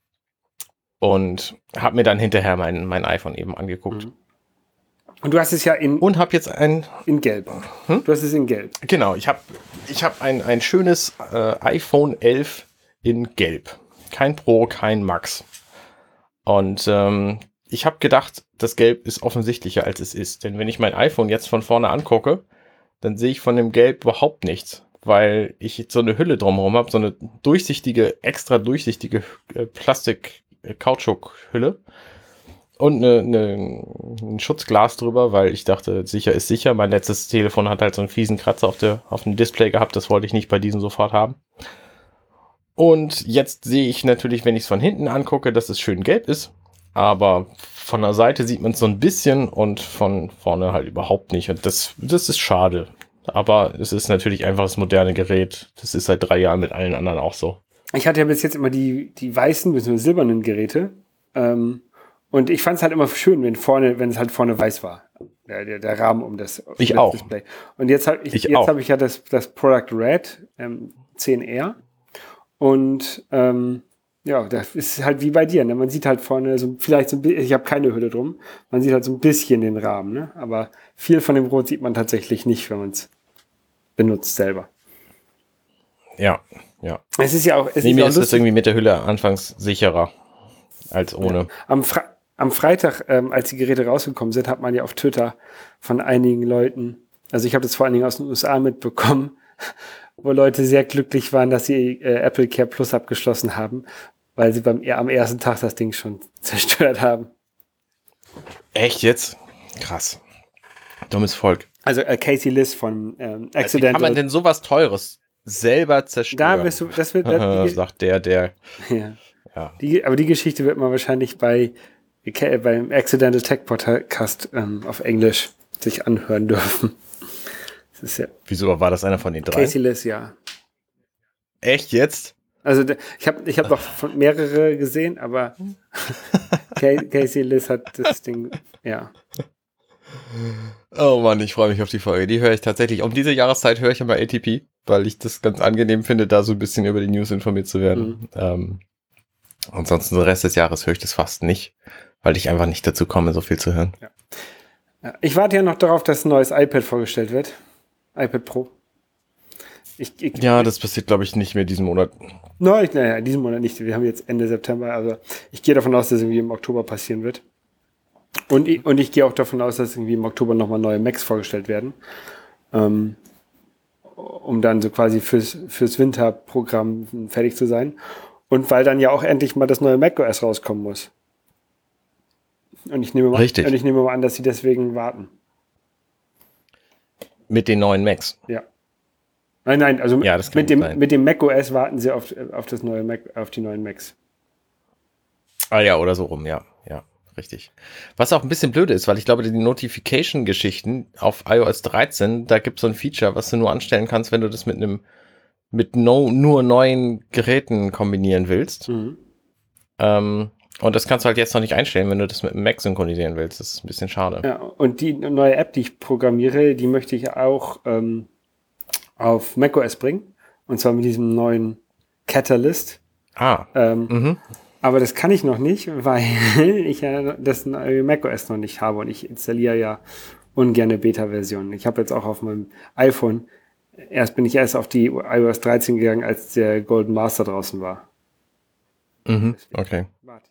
und habe mir dann hinterher mein, mein iPhone eben angeguckt. Mhm. Und du hast es ja in... Und habe jetzt ein... In Gelb. Hm? Du hast es in Gelb. Genau, ich habe ich hab ein, ein schönes äh, iPhone elf in Gelb. Kein Pro, kein Max. Und... Ähm, ich habe gedacht, das Gelb ist offensichtlicher, als es ist. Denn wenn ich mein iPhone jetzt von vorne angucke, dann sehe ich von dem Gelb überhaupt nichts, weil ich jetzt so eine Hülle drumherum habe, so eine durchsichtige, extra durchsichtige äh, Plastik-Kautschuk-Hülle und eine, eine, ein Schutzglas drüber, weil ich dachte, sicher ist sicher. Mein letztes Telefon hat halt so einen fiesen Kratzer auf, der, auf dem Display gehabt, das wollte ich nicht bei diesem sofort haben. Und jetzt sehe ich natürlich, wenn ich es von hinten angucke, dass es schön gelb ist, aber von der Seite sieht man es so ein bisschen und von vorne halt überhaupt nicht. Und das, das ist schade. Aber es ist natürlich einfach das moderne Gerät. Das ist seit drei Jahren mit allen anderen auch so. Ich hatte ja bis jetzt immer die, die weißen bzw. silbernen Geräte. Ähm, und ich fand es halt immer schön, wenn vorne, wenn es halt vorne weiß war. Der, der, der Rahmen um das, um ich das auch. Display. Und jetzt habe ich, ich jetzt habe ich ja das, das Product Red ähm, zehn R. Und ähm, ja, das ist halt wie bei dir. Ne? Man sieht halt vorne so vielleicht so ein bisschen, ich habe keine Hülle drum, man sieht halt so ein bisschen den Rahmen, ne? Aber viel von dem Rot sieht man tatsächlich nicht, wenn man es benutzt selber. Ja, ja. Es ist ja auch. Es nee, ist mir auch ist es irgendwie mit der Hülle anfangs sicherer als ohne. Ja. Am, Fre- am Freitag, ähm, als die Geräte rausgekommen sind, hat man ja auf Twitter von einigen Leuten, also ich habe das vor allen Dingen aus den U S A mitbekommen, wo Leute sehr glücklich waren, dass sie äh, Apple Care Plus abgeschlossen haben, weil sie beim am ersten Tag das Ding schon zerstört haben. Echt jetzt? Krass. Dummes Volk. Also äh, Casey Liss von ähm, Accidental. Also wie kann man denn sowas Teures selber zerstören? Da bist du, das wird, das, die, sagt der, der. Ja. Ja. Die, aber die Geschichte wird man wahrscheinlich bei äh, beim Accidental Tech Podcast ähm, auf Englisch sich anhören dürfen. Das ist ja Wieso war das einer von den drei? Casey Liss, ja. Echt jetzt? Also ich habe ich hab noch von mehrere gesehen, aber Casey Liss hat das Ding, ja. Oh Mann, ich freue mich auf die Folge. Die höre ich tatsächlich. Um diese Jahreszeit höre ich immer A T P, weil ich das ganz angenehm finde, da so ein bisschen über die News informiert zu werden. Mhm. Ähm, ansonsten den Rest des Jahres höre ich das fast nicht, weil ich einfach nicht dazu komme, so viel zu hören. Ja. Ja, ich warte ja noch darauf, dass ein neues iPad vorgestellt wird. iPad Pro. Ich, ich, ja, das passiert, glaube ich, nicht mehr diesen Monat. Nein, naja, in diesem Monat nicht. Wir haben jetzt Ende September, also ich gehe davon aus, dass es irgendwie im Oktober passieren wird. Und ich, und ich gehe auch davon aus, dass irgendwie im Oktober nochmal neue Macs vorgestellt werden. Ähm, um dann so quasi fürs, fürs Winterprogramm fertig zu sein. Und weil dann ja auch endlich mal das neue macOS rauskommen muss. Und ich nehme mal, Richtig. Und ich nehme mal an, dass sie deswegen warten. Mit den neuen Macs? Ja. Nein, nein, also ja, das mit, dem, sein. mit dem macOS warten sie auf, auf das neue Mac, auf die neuen Macs. Ah ja, oder so rum, ja, ja, richtig. Was auch ein bisschen blöd ist, weil ich glaube, die Notification-Geschichten auf i O S dreizehn, da gibt es so ein Feature, was du nur anstellen kannst, wenn du das mit einem mit no, nur neuen Geräten kombinieren willst. Mhm. Ähm, und das kannst du halt jetzt noch nicht einstellen, wenn du das mit dem Mac synchronisieren willst. Das ist ein bisschen schade. Ja, und die neue App, die ich programmiere, die möchte ich auch ähm, auf macOS bringen. Und zwar mit diesem neuen Catalyst. Ah. Ähm, mhm. Aber das kann ich noch nicht, weil ich ja das neue macOS noch nicht habe. Und ich installiere ja ungerne Beta-Versionen. Ich habe jetzt auch auf meinem iPhone, erst bin ich erst auf die i O S dreizehn gegangen, als der Golden Master draußen war. Mhm. Okay.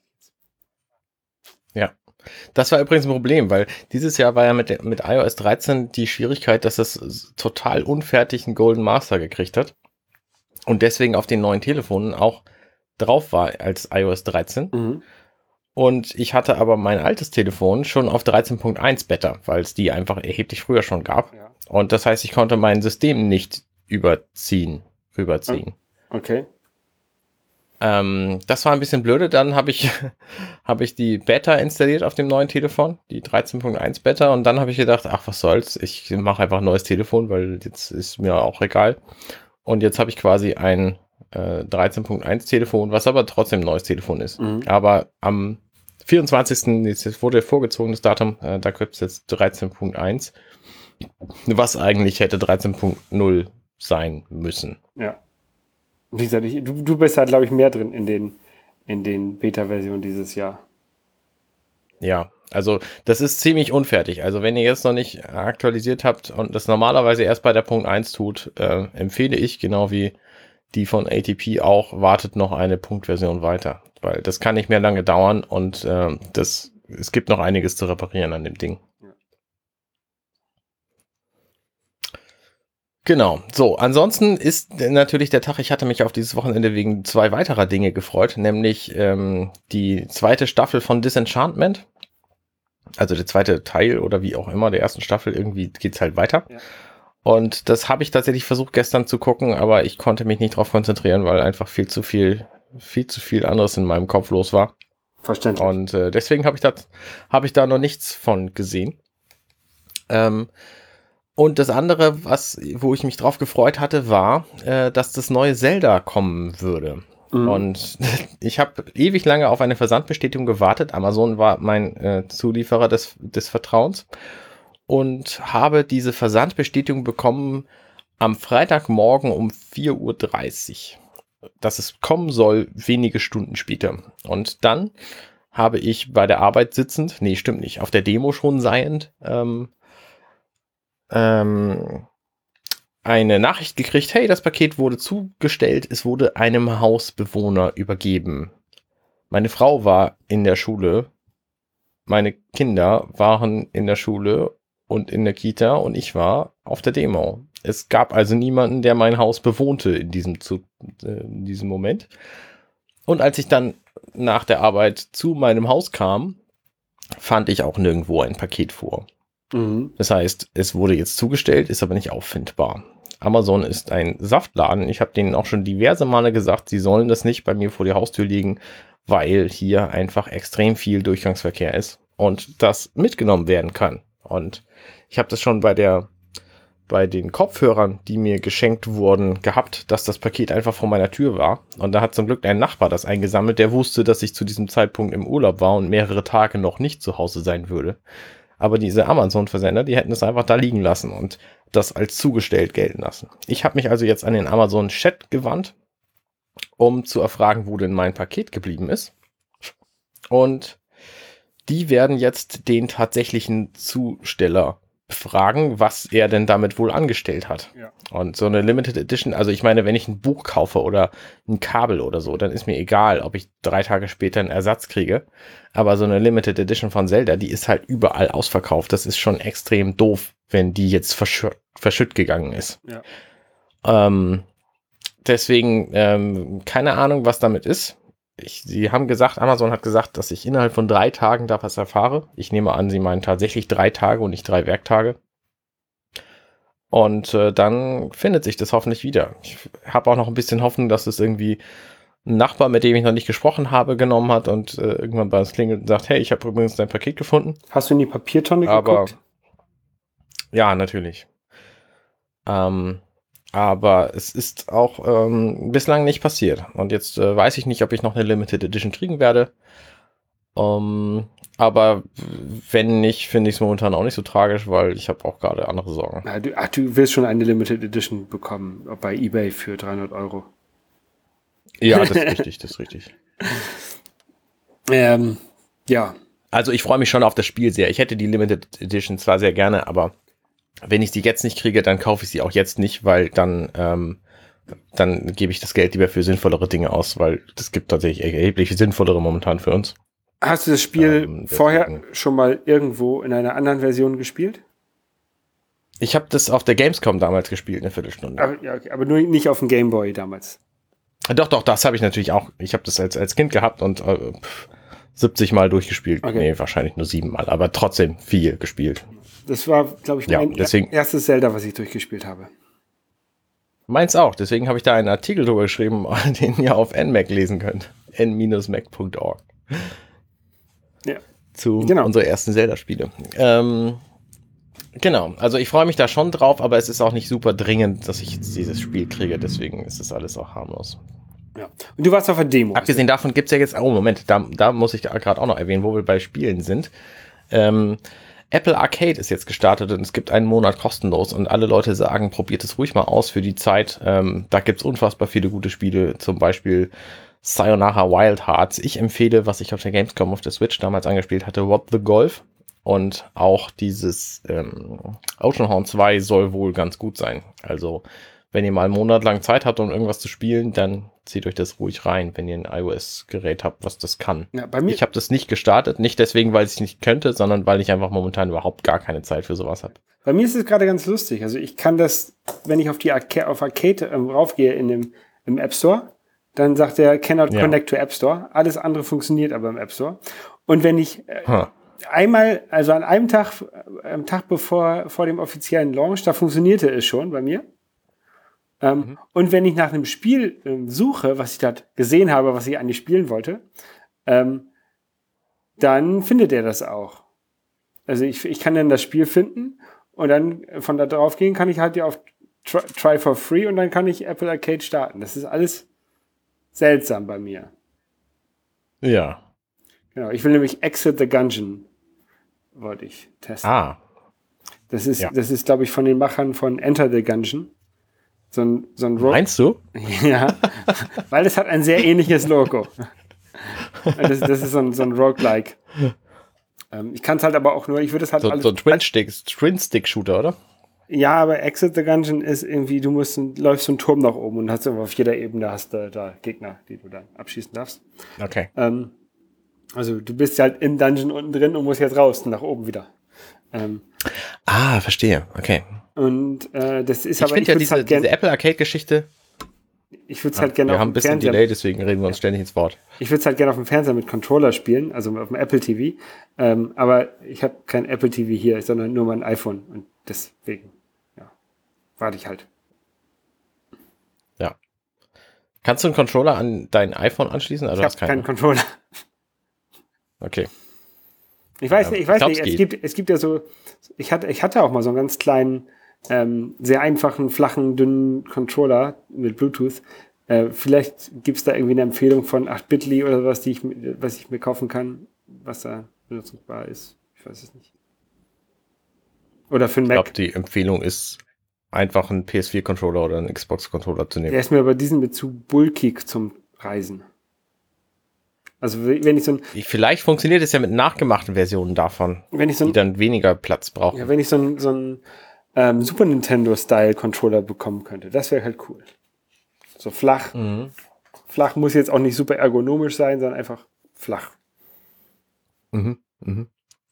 Ja, das war übrigens ein Problem, weil dieses Jahr war ja mit, mit i O S dreizehn die Schwierigkeit, dass es total unfertig einen Golden Master gekriegt hat und deswegen auf den neuen Telefonen auch drauf war als i O S dreizehn. Mhm. Und ich hatte aber mein altes Telefon schon auf dreizehn Punkt eins Beta, weil es die einfach erheblich früher schon gab. Ja. Und das heißt, ich konnte mein System nicht überziehen, rüberziehen. Okay. Ähm, das war ein bisschen blöde. Dann habe ich, hab ich die Beta installiert auf dem neuen Telefon, die dreizehn Punkt eins Beta. Und dann habe ich gedacht, ach, was soll's, ich mache einfach ein neues Telefon, weil jetzt ist mir auch egal. Und jetzt habe ich quasi ein äh, dreizehn Punkt eins Telefon, was aber trotzdem ein neues Telefon ist. Mhm. Aber am vierundzwanzigsten Jetzt wurde vorgezogen das Datum, äh, da gibt es jetzt dreizehn Punkt eins, was eigentlich hätte dreizehn Punkt null sein müssen. Ja. Wie gesagt, ich, du, du bist halt, glaube ich, mehr drin in den, in den Beta-Versionen dieses Jahr. Ja, also das ist ziemlich unfertig. Also wenn ihr jetzt noch nicht aktualisiert habt und das normalerweise erst bei der Punkt eins tut, äh, empfehle ich, genau wie die von A T P auch, wartet noch eine Punktversion weiter. Weil das kann nicht mehr lange dauern und äh, das es gibt noch einiges zu reparieren an dem Ding. Ja. Genau, so, ansonsten ist natürlich der Tag, ich hatte mich auf dieses Wochenende wegen zwei weiterer Dinge gefreut, nämlich ähm, die zweite Staffel von Disenchantment, also der zweite Teil oder wie auch immer der ersten Staffel, irgendwie geht's halt weiter. Ja. Und das habe ich tatsächlich versucht gestern zu gucken, aber ich konnte mich nicht drauf konzentrieren, weil einfach viel zu viel, viel zu viel anderes in meinem Kopf los war. Verständlich. Und äh, deswegen habe ich, das, hab ich da noch nichts von gesehen. Ähm, Und das andere, was, wo ich mich drauf gefreut hatte, war, äh, dass das neue Zelda kommen würde. Mhm. Und ich habe ewig lange auf eine Versandbestätigung gewartet. Amazon war mein äh, Zulieferer des, des Vertrauens. Und habe diese Versandbestätigung bekommen am Freitagmorgen um vier Uhr dreißig. Dass es kommen soll, wenige Stunden später. Und dann habe ich bei der Arbeit sitzend, nee, stimmt nicht, auf der Demo schon seiend, ähm, Ähm, eine Nachricht gekriegt, hey, das Paket wurde zugestellt, es wurde einem Hausbewohner übergeben. Meine Frau war in der Schule, meine Kinder waren in der Schule und in der Kita und ich war auf der Demo. Es gab also niemanden, der mein Haus bewohnte in diesem, zu, äh, in diesem Moment. Und als ich dann nach der Arbeit zu meinem Haus kam, fand ich auch nirgendwo ein Paket vor. Mhm. Das heißt, es wurde jetzt zugestellt, ist aber nicht auffindbar. Amazon ist ein Saftladen. Ich habe denen auch schon diverse Male gesagt, sie sollen das nicht bei mir vor die Haustür legen, weil hier einfach extrem viel Durchgangsverkehr ist und das mitgenommen werden kann. Und ich habe das schon bei der bei den Kopfhörern, die mir geschenkt wurden, gehabt, dass das Paket einfach vor meiner Tür war. Und da hat zum Glück ein Nachbar das eingesammelt, der wusste, dass ich zu diesem Zeitpunkt im Urlaub war und mehrere Tage noch nicht zu Hause sein würde. Aber diese Amazon-Versender, die hätten es einfach da liegen lassen und das als zugestellt gelten lassen. Ich habe mich also jetzt an den Amazon-Chat gewandt, um zu erfragen, wo denn mein Paket geblieben ist. Und die werden jetzt den tatsächlichen Zusteller befragen, was er denn damit wohl angestellt hat. Ja. Und so eine Limited Edition, also ich meine, wenn ich ein Buch kaufe oder ein Kabel oder so, dann ist mir egal, ob ich drei Tage später einen Ersatz kriege. Aber so eine Limited Edition von Zelda, die ist halt überall ausverkauft. Das ist schon extrem doof, wenn die jetzt verschütt, verschütt gegangen ist. Ja. Ähm, deswegen, ähm, keine Ahnung, was damit ist. Ich, sie haben gesagt, Amazon hat gesagt, dass ich innerhalb von drei Tagen da was erfahre. Ich nehme an, sie meinen tatsächlich drei Tage und nicht drei Werktage. Und äh, dann findet sich das hoffentlich wieder. Ich habe auch noch ein bisschen Hoffnung, dass es irgendwie ein Nachbar, mit dem ich noch nicht gesprochen habe, genommen hat und äh, irgendwann bei uns klingelt und sagt, hey, ich habe übrigens dein Paket gefunden. Hast du in die Papiertonne aber, geguckt? Ja, natürlich. Ähm, aber es ist auch ähm, bislang nicht passiert. Und jetzt äh, weiß ich nicht, ob ich noch eine Limited Edition kriegen werde. Ähm, aber wenn nicht, finde ich es momentan auch nicht so tragisch, weil ich habe auch gerade andere Sorgen. Ja, du, ach, du wirst schon eine Limited Edition bekommen, bei eBay für dreihundert Euro. Ja, das ist richtig, das ist richtig. ähm, ja. Also ich freue mich schon auf das Spiel sehr. Ich hätte die Limited Edition zwar sehr gerne, aber wenn ich sie jetzt nicht kriege, dann kaufe ich sie auch jetzt nicht, weil dann, ähm, dann gebe ich das Geld lieber für sinnvollere Dinge aus, weil das gibt tatsächlich erheblich sinnvollere momentan für uns. Hast du das Spiel ähm, vorher schon mal irgendwo in einer anderen Version gespielt? Ich habe das auf der Gamescom damals gespielt, eine Viertelstunde. Aber, ja, okay, aber nur nicht auf dem Game Boy damals. Doch, doch, das habe ich natürlich auch. Ich habe das als, als Kind gehabt und äh, siebzig Mal durchgespielt. Okay. Nee, wahrscheinlich nur sieben Mal, aber trotzdem viel gespielt. Das war, glaube ich, mein ja, deswegen, erstes Zelda, was ich durchgespielt habe. Meins auch. Deswegen habe ich da einen Artikel drüber geschrieben, den ihr auf N M A C lesen könnt. n Bindestrich mac punkt org. Ja. Zu genau. unsere ersten Zelda-Spiele. Ähm, genau. Also ich freue mich da schon drauf, aber es ist auch nicht super dringend, dass ich jetzt dieses Spiel kriege. Deswegen ist das alles auch harmlos. Ja. Und du warst auf der Demo. Abgesehen davon gibt es ja jetzt, oh Moment, da, da muss ich gerade auch noch erwähnen, wo wir bei Spielen sind. Ähm, Apple Arcade ist jetzt gestartet und es gibt einen Monat kostenlos und alle Leute sagen, probiert es ruhig mal aus für die Zeit. Ähm, da gibt es unfassbar viele gute Spiele, zum Beispiel Sayonara Wild Hearts. Ich empfehle, was ich auf der Gamescom auf der Switch damals angespielt hatte, What the Golf. Und auch dieses ähm, Oceanhorn zwei soll wohl ganz gut sein. Also wenn ihr mal einen Monat lang Zeit habt, um irgendwas zu spielen, dann zieht euch das ruhig rein, wenn ihr ein iOS-Gerät habt, was das kann. Ja, bei mir ich habe das nicht gestartet, nicht deswegen, weil ich es nicht könnte, sondern weil ich einfach momentan überhaupt gar keine Zeit für sowas habe. Bei mir ist es gerade ganz lustig. Also ich kann das, wenn ich auf die Arca- auf Arcade ähm, raufgehe in dem, im App Store, dann sagt er, cannot Ja. connect to App Store. Alles andere funktioniert aber im App Store. Und wenn ich äh, Huh. einmal, also an einem Tag, äh, am Tag bevor vor dem offiziellen Launch, da funktionierte es schon bei mir. Ähm, Mhm. Und wenn ich nach einem Spiel ähm, suche, was ich da gesehen habe, was ich eigentlich spielen wollte, ähm, dann findet er das auch. Also ich, ich kann dann das Spiel finden und dann von da drauf gehen kann ich halt ja auf try, try for free und dann kann ich Apple Arcade starten. Das ist alles seltsam bei mir. Ja. Genau, ich will nämlich Exit the Gungeon wollte ich testen. Ah. Das ist, Ja. das ist, glaube ich, von den Machern von Enter the Gungeon. So ein, so ein Ro- Meinst du? Ja, weil es hat ein sehr ähnliches Logo. Das, das ist so ein, so ein Roguelike. Ähm, ich kann es halt aber auch nur, ich würde es halt So, alles... so ein Twin-Stick, Twin-Stick-Shooter, oder? Ja, aber Exit the Gungeon ist irgendwie, du musst, läufst so einen Turm nach oben und hast aber auf jeder Ebene hast du da Gegner, die du dann abschießen darfst. Okay. Ähm, also du bist halt im Dungeon unten drin und musst jetzt raus, nach oben wieder. Ähm, Ah, verstehe. Okay. und äh, das ist Ich aber, finde ja würd's diese, halt gern, diese Apple Arcade-Geschichte, ich würde es ja, halt gerne wir auf haben ein dem bisschen Fernseher, Delay, deswegen reden wir uns ständig ins Wort. ich würde es halt gerne auf dem Fernseher mit Controller spielen, also auf dem Apple T V. Ähm, aber ich habe kein Apple T V hier, sondern nur mein iPhone und deswegen, ja, warte ich halt. Ja. Kannst du einen Controller an dein iPhone anschließen? Also Ich hast habe keinen keinen. Controller. Okay. Ich weiß Ja, nicht, ich weiß ich glaub, nicht, es es geht. gibt, es gibt ja so, ich hatte, ich hatte auch mal so einen ganz kleinen, ähm, sehr einfachen, flachen, dünnen Controller mit Bluetooth. Äh, vielleicht gibt's da irgendwie eine Empfehlung von acht Bitly oder was, die ich, mir- was ich mir kaufen kann, was da benutzbar ist. Ich weiß es nicht. Oder für einen Ich Mac. glaube, die Empfehlung ist, einfach einen P S vier Controller oder einen Xbox-Controller zu Der nehmen. ist mir aber diesen mit zu bulkig zum Reisen. Also wenn ich so ein, Ich, vielleicht funktioniert es ja mit nachgemachten Versionen davon, wenn ich so die ein, dann weniger Platz brauchen. ja, wenn ich so ein, so ein ähm, Super Nintendo-Style Controller bekommen könnte, das wäre halt cool. So flach. Mhm. Flach muss jetzt auch nicht super ergonomisch sein, sondern einfach flach. Mhm. Mhm.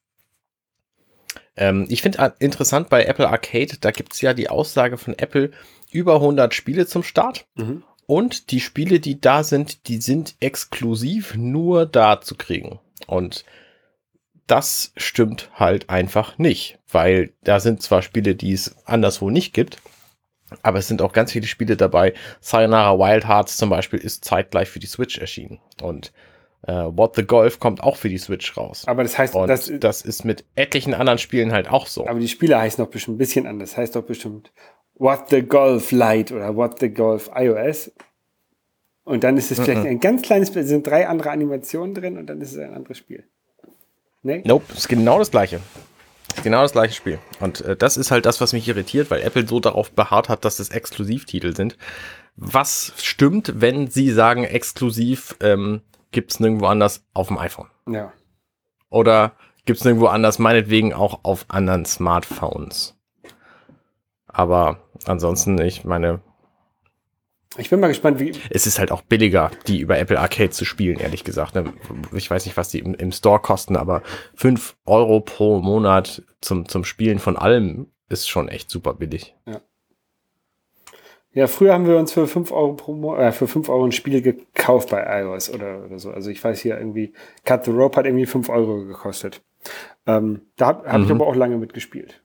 Ähm, ich finde interessant bei Apple Arcade, da gibt es ja die Aussage von Apple, über hundert Spiele zum Start. Mhm. Und die Spiele, die da sind, die sind exklusiv nur da zu kriegen. Und das stimmt halt einfach nicht, weil da sind zwar Spiele, die es anderswo nicht gibt, aber es sind auch ganz viele Spiele dabei. Sayonara Wild Hearts zum Beispiel ist zeitgleich für die Switch erschienen. Und äh, What the Golf kommt auch für die Switch raus. Aber das heißt, Und das, das ist mit etlichen anderen Spielen halt auch so. aber die Spiele heißen doch bestimmt ein bisschen anders. Das heißt doch bestimmt What the Golf Lite oder What the Golf iOS. Und dann ist es vielleicht Mhm. ein ganz kleines, es sind drei andere Animationen drin und dann ist es ein anderes Spiel. Ne? Nope, ist genau das gleiche. Ist genau das gleiche Spiel. Und äh, das ist halt das, was mich irritiert, weil Apple so darauf beharrt hat, dass das Exklusivtitel sind. Was stimmt, wenn sie sagen, exklusiv ähm, gibt es nirgendwo anders auf dem iPhone? Ja. Oder gibt es nirgendwo anders, meinetwegen auch auf anderen Smartphones? Aber ansonsten, ich meine, Ich bin mal gespannt, wie. es ist halt auch billiger, die über Apple Arcade zu spielen, ehrlich gesagt. Ne? Ich weiß nicht, was die im, im Store kosten, aber fünf Euro pro Monat zum, zum Spielen von allem ist schon echt super billig. Ja, früher haben wir uns für fünf Euro pro Mo äh, für fünf Euro ein Spiel gekauft bei iOS oder, oder so. Also ich weiß hier irgendwie, Cut the Rope hat irgendwie fünf Euro gekostet. Ähm, da habe hab Mhm. ich aber auch lange mitgespielt.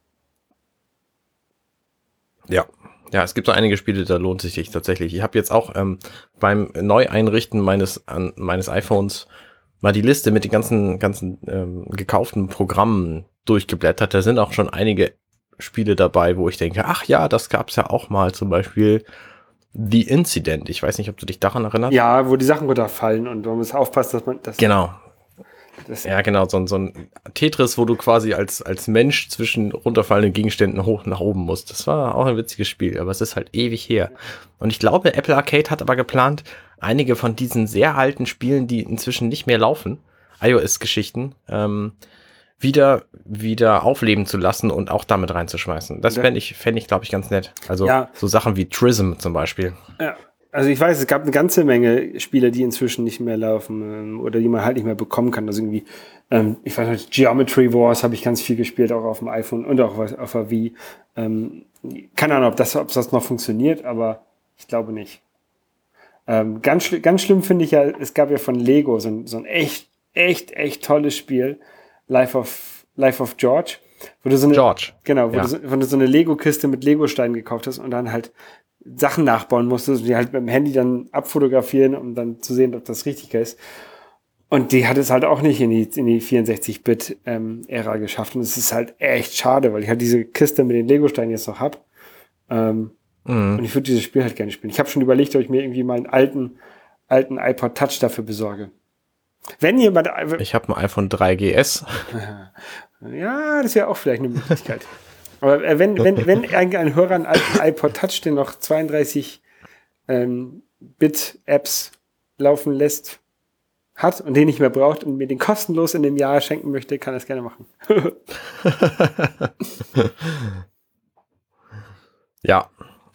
Ja. Ja, es gibt so einige Spiele, da lohnt sich dich tatsächlich. Ich habe jetzt auch ähm, beim Neueinrichten meines, an, meines iPhones mal die Liste mit den ganzen, ganzen ähm, gekauften Programmen durchgeblättert. Da sind auch schon einige Spiele dabei, wo ich denke, ach ja, das gab's ja auch mal, zum Beispiel The Incident. Ich weiß nicht, ob du dich daran erinnerst. Ja, wo die Sachen runterfallen und man muss aufpassen, dass man das. Genau. das Ja, genau, so, ein- so ein Tetris, wo du quasi als, als Mensch zwischen runterfallenden Gegenständen hoch nach oben musst. Das war auch ein witziges Spiel, aber es ist halt ewig her. Und ich glaube, Apple Arcade hat aber geplant, einige von diesen sehr alten Spielen, die inzwischen nicht mehr laufen, iOS-Geschichten, ähm, wieder, wieder aufleben zu lassen und auch damit reinzuschmeißen. Das fände ich, fänd ich glaube ich, ganz nett. Also ja. so Sachen wie Trism zum Beispiel. Ja. Also ich weiß, es gab eine ganze Menge Spiele, die inzwischen nicht mehr laufen ähm, oder die man halt nicht mehr bekommen kann. Also irgendwie, ähm, ich weiß nicht, Geometry Wars habe ich ganz viel gespielt, auch auf dem iPhone und auch auf, auf der Wii. Ähm, keine Ahnung, ob das, ob das noch funktioniert, aber ich glaube nicht. Ähm, ganz, schl- ganz schlimm finde ich ja, es gab ja von Lego so ein, so ein echt, echt, echt tolles Spiel, Life of, Life of George. Wo du so eine, George. Genau, wo, Ja. du so, wo du so eine Lego-Kiste mit Lego-Steinen gekauft hast und dann halt Sachen nachbauen musstest und die halt mit dem Handy dann abfotografieren, um dann zu sehen, ob das richtig ist. Und die hat es halt auch nicht in die, in die vierundsechzig-Bit-Ära ähm, geschafft. Und es ist halt echt schade, weil ich halt diese Kiste mit den Lego-Steinen jetzt noch hab. Ähm, Mhm. und ich würde dieses Spiel halt gerne spielen. Ich habe schon überlegt, ob ich mir irgendwie mal einen alten, alten iPod Touch dafür besorge. Wenn jemand... Ich habe ein iPhone drei G S. Ja, das wäre auch vielleicht eine Möglichkeit. Aber äh, wenn, wenn, wenn ein, ein Hörer einen alten iPod Touch, der noch zweiunddreißig ähm, Bit Apps laufen lässt, hat und den nicht mehr braucht und mir den kostenlos in dem Jahr schenken möchte, kann er es gerne machen. Ja.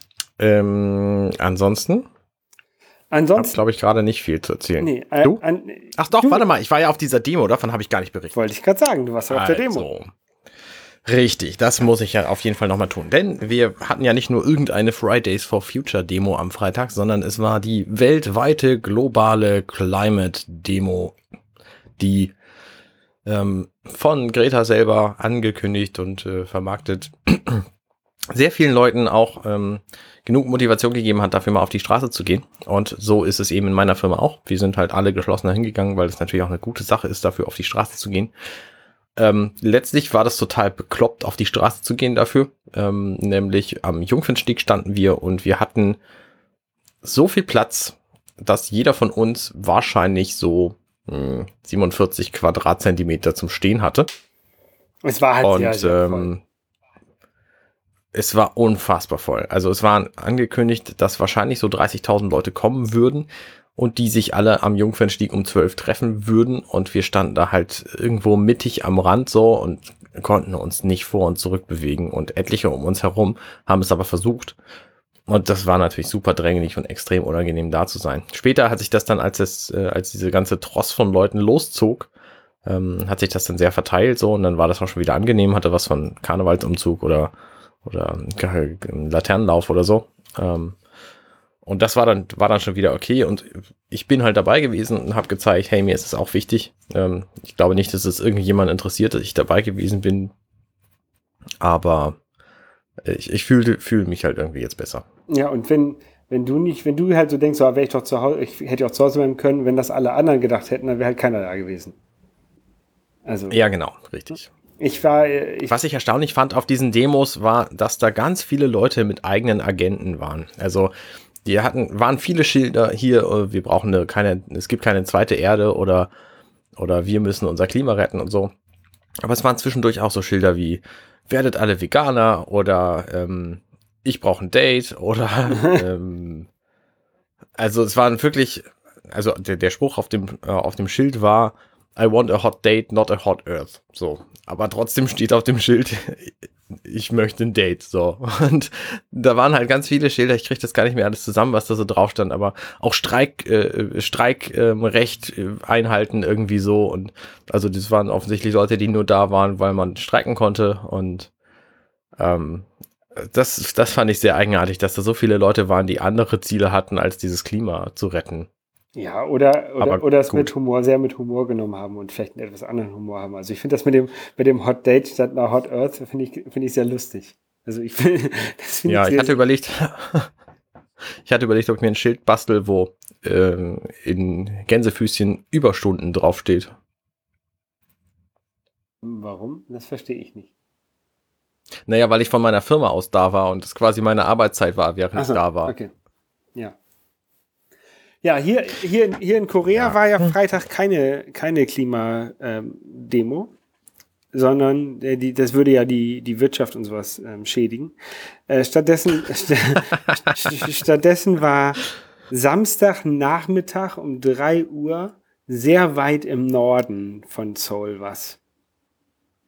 Ähm, ansonsten? Ansonsten. Hab, glaube ich, gerade nicht viel zu erzählen. Nee, äh, du? An, Ach doch, du, warte mal, ich war ja auf dieser Demo, davon habe ich gar nicht berichtet. Wollte ich gerade sagen, du warst ja auf der Demo. Also, richtig, das muss ich ja auf jeden Fall nochmal tun. Denn wir hatten ja nicht nur irgendeine Fridays for Future Demo am Freitag, sondern es war die weltweite globale Climate Demo, die ähm, von Greta selber angekündigt und äh, vermarktet sehr vielen Leuten auch ähm, genug Motivation gegeben hat, dafür mal auf die Straße zu gehen. Und so ist es eben in meiner Firma auch. Wir sind halt alle geschlossen hingegangen, weil es natürlich auch eine gute Sache ist, dafür auf die Straße zu gehen. Ähm, letztlich war das total bekloppt, auf die Straße zu gehen dafür. Ähm, nämlich am Jungfernstieg standen wir und wir hatten so viel Platz, dass jeder von uns wahrscheinlich so mh, siebenundvierzig Quadratzentimeter zum Stehen hatte. Es war halt und, sehr, sehr voll. Ähm, es war unfassbar voll. Also es war angekündigt, dass wahrscheinlich so dreißigtausend Leute kommen würden und die sich alle am Jungfernstieg um zwölf treffen würden. Und wir standen da halt irgendwo mittig am Rand so und konnten uns nicht vor und zurück bewegen. Und etliche um uns herum haben es aber versucht. Und das war natürlich super dränglich und extrem unangenehm da zu sein. Später hat sich das dann, als es, äh, als diese ganze Tross von Leuten loszog, ähm, hat sich das dann sehr verteilt so und dann war das auch schon wieder angenehm, hatte was von Karnevalsumzug oder oder ein Laternenlauf oder so. Ähm, und das war dann, war dann schon wieder okay. Und ich bin halt dabei gewesen und habe gezeigt, hey, mir ist es auch wichtig. Ähm, ich glaube nicht, dass es irgendjemand interessiert, dass ich dabei gewesen bin. Aber ich, ich fühle fühl mich halt irgendwie jetzt besser. Ja, und wenn, wenn du nicht, wenn du halt so denkst, so, wäre ich doch zu Hause, ich hätte auch zu Hause bleiben können, wenn das alle anderen gedacht hätten, dann wäre halt keiner da gewesen. Also. Ja, genau, richtig. Ich war, ich Was ich erstaunlich fand auf diesen Demos war, dass da ganz viele Leute mit eigenen Agenten waren. Also die hatten, waren viele Schilder hier, wir brauchen eine, keine, es gibt keine zweite Erde oder, oder wir müssen unser Klima retten und so. Aber es waren zwischendurch auch so Schilder wie, werdet alle Veganer oder ähm, ich brauche ein Date oder ähm, also es waren wirklich, also der, der Spruch auf dem, äh, auf dem Schild war, I want a hot date, not a hot earth. So. Aber trotzdem steht auf dem Schild, ich möchte ein Date. So. Und da waren halt ganz viele Schilder. Ich kriege das gar nicht mehr alles zusammen, was da so drauf stand. Aber auch Streik, äh, Streikrecht äh, einhalten irgendwie so. Und also das waren offensichtlich Leute, die nur da waren, weil man streiken konnte. Und ähm, das, das fand ich sehr eigenartig, dass da so viele Leute waren, die andere Ziele hatten, als dieses Klima zu retten. Ja, oder, oder, oder es gut. mit Humor, sehr mit Humor genommen haben und vielleicht einen etwas anderen Humor haben. Also ich finde das mit dem, mit dem Hot Date statt einer Hot Earth, finde ich, finde ich sehr lustig. Also ich finde, das finde ja, ich ich sehr, hatte überlegt, ich hatte überlegt, ob ich mir ein Schild bastel, wo äh, in Gänsefüßchen Überstunden draufsteht. Warum? Das verstehe ich nicht. Naja, weil ich von meiner Firma aus da war und es quasi meine Arbeitszeit war, während Ach so, ich da war. Okay. Ja. Ja, hier, hier, in, hier in Korea Ja. war ja Freitag keine, keine Klimademo, sondern äh, die, das würde ja die, die Wirtschaft und sowas ähm, schädigen. Äh, stattdessen, st stattdessen war Samstagnachmittag um drei Uhr sehr weit im Norden von Seoul was.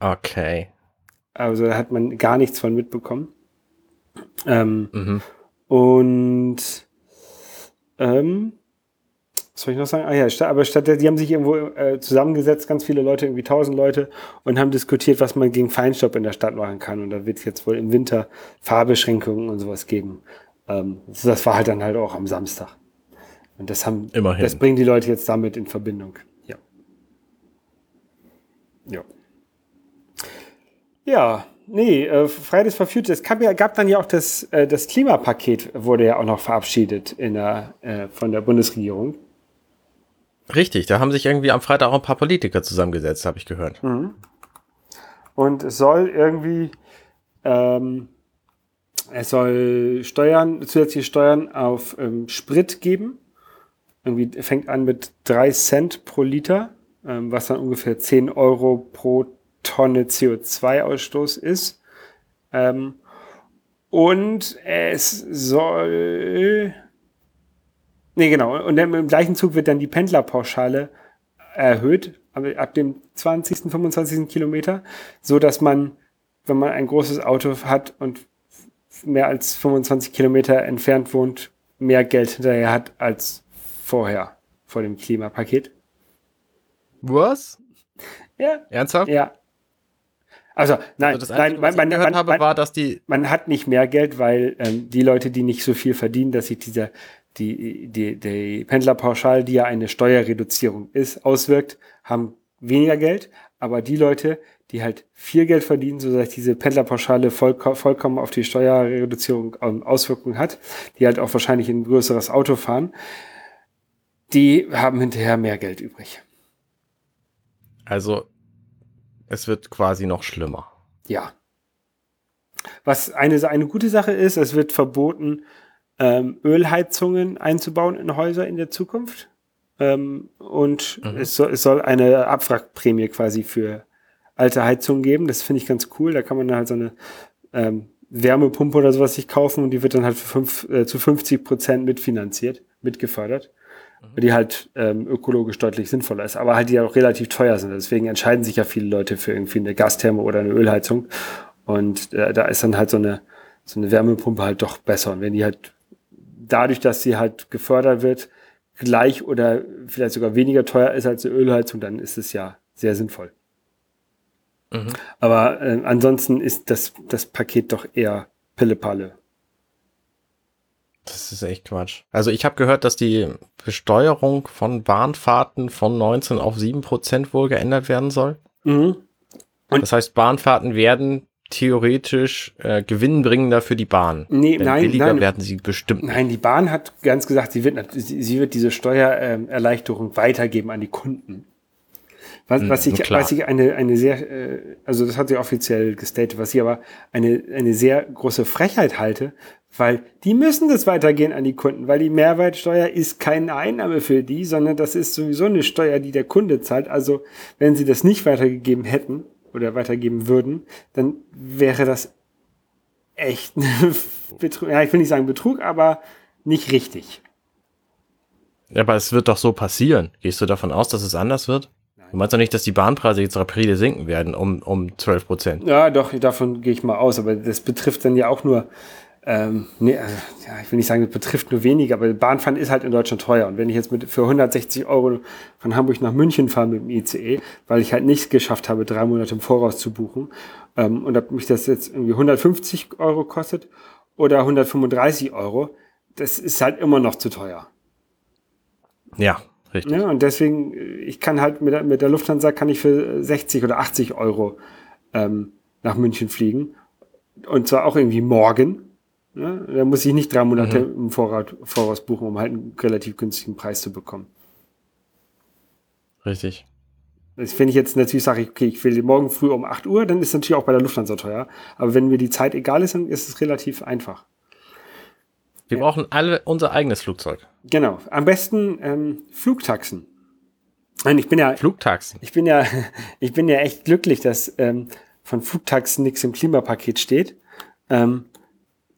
Okay. Also da hat man gar nichts von mitbekommen. Ähm, Mhm. Und ähm, was soll ich noch sagen? Ah ja, sta- aber statt der, die haben sich irgendwo äh, zusammengesetzt, ganz viele Leute, irgendwie tausend Leute, und haben diskutiert, was man gegen Feinstaub in der Stadt machen kann. Und da wird es jetzt wohl im Winter Fahrbeschränkungen und sowas geben. Ähm, das war halt dann halt auch am Samstag. Und das haben, Immerhin. das bringen die Leute jetzt damit in Verbindung. Ja. Ja. Ja, nee, äh, Fridays for Future. Es gab, ja, gab dann ja auch das, äh, das Klimapaket, wurde ja auch noch verabschiedet in der, äh, von der Bundesregierung. Richtig, da haben sich irgendwie am Freitag auch ein paar Politiker zusammengesetzt, habe ich gehört. Mhm. Und es soll irgendwie, ähm, es soll Steuern, zusätzliche Steuern auf ähm, Sprit geben. Irgendwie fängt an mit drei Cent pro Liter, ähm, was dann ungefähr zehn Euro pro Tonne C O zwei Ausstoß ist. Ähm, und es soll, nee genau, und dann im gleichen Zug wird dann die Pendlerpauschale erhöht, aber ab dem zwanzigsten, fünfundzwanzigsten Kilometer, so dass man, wenn man ein großes Auto hat und mehr als fünfundzwanzig Kilometer entfernt wohnt, mehr Geld hinterher hat als vorher, vor dem Klimapaket. Was? Ja. Ernsthaft? Ja. Also, nein, Also das Einzige, nein, was man, ich man, gehört man, habe, man, war, dass die... man hat nicht mehr Geld, weil ähm, die Leute, die nicht so viel verdienen, dass sich dieser, die, die, die Pendlerpauschale, die ja eine Steuerreduzierung ist, auswirkt, haben weniger Geld. Aber die Leute, die halt viel Geld verdienen, sodass diese Pendlerpauschale vollko- vollkommen auf die Steuerreduzierung ähm, Auswirkungen hat, die halt auch wahrscheinlich ein größeres Auto fahren, die haben hinterher mehr Geld übrig. Also, es wird quasi noch schlimmer. Ja. Was eine, eine gute Sache ist, es wird verboten, ähm, Ölheizungen einzubauen in Häuser in der Zukunft. Ähm, und Mhm. es, soll, es soll eine Abwrackprämie quasi für alte Heizungen geben. Das finde ich ganz cool. Da kann man dann halt so eine ähm, Wärmepumpe oder sowas sich kaufen und die wird dann halt für fünf, äh, zu fünfzig Prozent mitfinanziert, mitgefördert. Mhm. Die halt ähm, ökologisch deutlich sinnvoller ist, aber halt die auch relativ teuer sind. Deswegen entscheiden sich ja viele Leute für irgendwie eine Gastherme oder eine Ölheizung. Und äh, da ist dann halt so eine, so eine Wärmepumpe halt doch besser. Und wenn die halt dadurch, dass sie halt gefördert wird, gleich oder vielleicht sogar weniger teuer ist als eine Ölheizung, dann ist es ja sehr sinnvoll. Mhm. Aber äh, ansonsten ist das, das Paket doch eher Pille-Palle. Das ist echt Quatsch. Also ich habe gehört, dass die Besteuerung von Bahnfahrten von neunzehn auf sieben Prozent wohl geändert werden soll. Mhm. Und das heißt, Bahnfahrten werden theoretisch äh, gewinnbringender für die Bahn. Nee, Denn nein, billiger nein. werden sie bestimmt nicht. Nein, die Bahn hat ganz gesagt, sie wird, sie, sie wird diese Steuererleichterung weitergeben an die Kunden. Was, Hm, was, ich, klar. was ich eine, eine sehr, äh, also das hat sie offiziell gestatet, was ich aber eine, eine sehr große Frechheit halte, weil die müssen das weitergehen an die Kunden, weil die Mehrwertsteuer ist keine Einnahme für die, sondern das ist sowieso eine Steuer, die der Kunde zahlt. Also wenn sie das nicht weitergegeben hätten oder weitergeben würden, dann wäre das echt Betrug. Ja, ich will nicht sagen Betrug, aber nicht richtig. Ja, aber es wird doch so passieren. Gehst du davon aus, dass es anders wird? Nein. Du meinst doch nicht, dass die Bahnpreise jetzt rapide sinken werden um, um zwölf Prozent? Ja, doch, davon gehe ich mal aus, aber das betrifft dann ja auch nur, ähm, nee, also, ja, ich will nicht sagen, das betrifft nur weniger, aber Bahnfahren ist halt in Deutschland teuer. Und wenn ich jetzt mit für hundertsechzig Euro von Hamburg nach München fahre mit dem I C E, weil ich halt nicht geschafft habe, drei Monate im Voraus zu buchen, ähm, und ob mich das jetzt irgendwie hundertfünfzig Euro kostet oder hundertfünfunddreißig Euro, das ist halt immer noch zu teuer. Ja, richtig. Ja, und deswegen, ich kann halt mit der, mit der Lufthansa kann ich für sechzig oder achtzig Euro ähm, nach München fliegen. Und zwar auch irgendwie morgen. Ja, da muss ich nicht drei Monate mhm. im Voraus, Voraus buchen, um halt einen relativ günstigen Preis zu bekommen. Richtig. Das, wenn ich jetzt natürlich sage, okay, ich will morgen früh um acht Uhr, dann ist es natürlich auch bei der Lufthansa teuer. Aber wenn mir die Zeit egal ist, dann ist es relativ einfach. Wir ja. brauchen alle unser eigenes Flugzeug. Genau. Am besten ähm, Flugtaxen. Nein, ich bin ja, Flugtaxen. Ich bin ja, ich bin ja echt glücklich, dass ähm, von Flugtaxen nichts im Klimapaket steht. Ähm,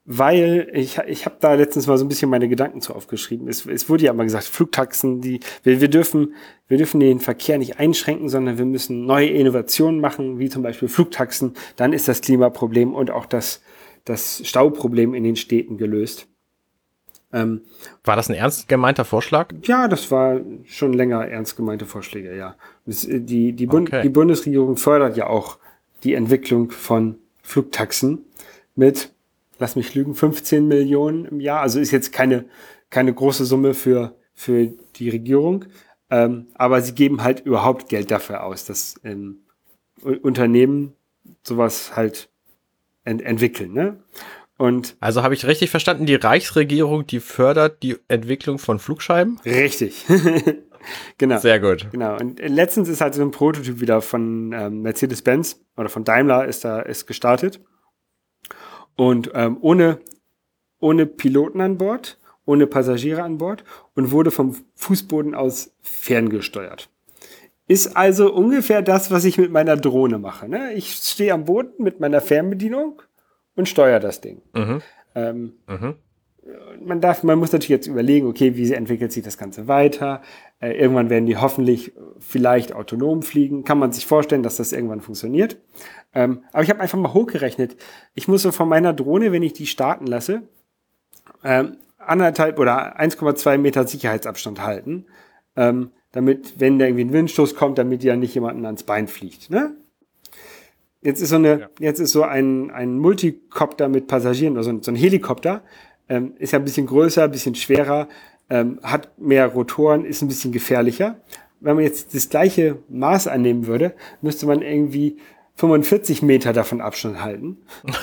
weil ich, ich habe da letztens mal so ein bisschen meine Gedanken zu aufgeschrieben. Es, es wurde ja immer gesagt, Flugtaxen, die wir, wir dürfen wir dürfen den Verkehr nicht einschränken, sondern wir müssen neue Innovationen machen, wie zum Beispiel Flugtaxen. Dann ist das Klimaproblem und auch das, das Stauproblem in den Städten gelöst. Ähm, War das ein ernst gemeinter Vorschlag? ja, das war schon länger ernst gemeinte Vorschläge, ja. Das, die, die, Bund, Okay. die Bundesregierung fördert ja auch die Entwicklung von Flugtaxen mit, lass mich lügen, fünfzehn Millionen im Jahr. Also ist jetzt keine, keine große Summe für, für die Regierung. Ähm, aber sie geben halt überhaupt Geld dafür aus, dass ähm, Unternehmen sowas halt ent- entwickeln, ne? Und Also habe ich richtig verstanden, die Reichsregierung, die fördert die Entwicklung von Flugscheiben? richtig. Genau. Sehr gut. Genau. Und letztens ist halt so ein Prototyp wieder von ähm, Mercedes-Benz oder von Daimler ist da ist gestartet. Und ähm, ohne, ohne Piloten an Bord, ohne Passagiere an Bord und wurde vom Fußboden aus ferngesteuert. Ist also ungefähr das, was ich mit meiner Drohne mache. Ne? Ich stehe am Boden mit meiner Fernbedienung und steuere das Ding. Mhm. Ähm, Mhm. man darf, man muss natürlich jetzt überlegen, okay, wie entwickelt sich das Ganze weiter? Äh, irgendwann werden die hoffentlich vielleicht autonom fliegen. Kann man sich vorstellen, dass das irgendwann funktioniert. Ähm, aber ich habe einfach mal hochgerechnet. Ich muss so von meiner Drohne, wenn ich die starten lasse, ähm, anderthalb oder eins Komma zwei Meter Sicherheitsabstand halten, ähm, damit, wenn da irgendwie ein Windstoß kommt, damit die ja nicht jemanden ans Bein fliegt. Ne? Jetzt ist so eine, Ja. jetzt ist so ein, ein Multicopter mit Passagieren, also so ein Helikopter, ähm, ist ja ein bisschen größer, ein bisschen schwerer, ähm, hat mehr Rotoren, ist ein bisschen gefährlicher. Wenn man jetzt das gleiche Maß annehmen würde, müsste man irgendwie fünfundvierzig Meter davon Abstand halten.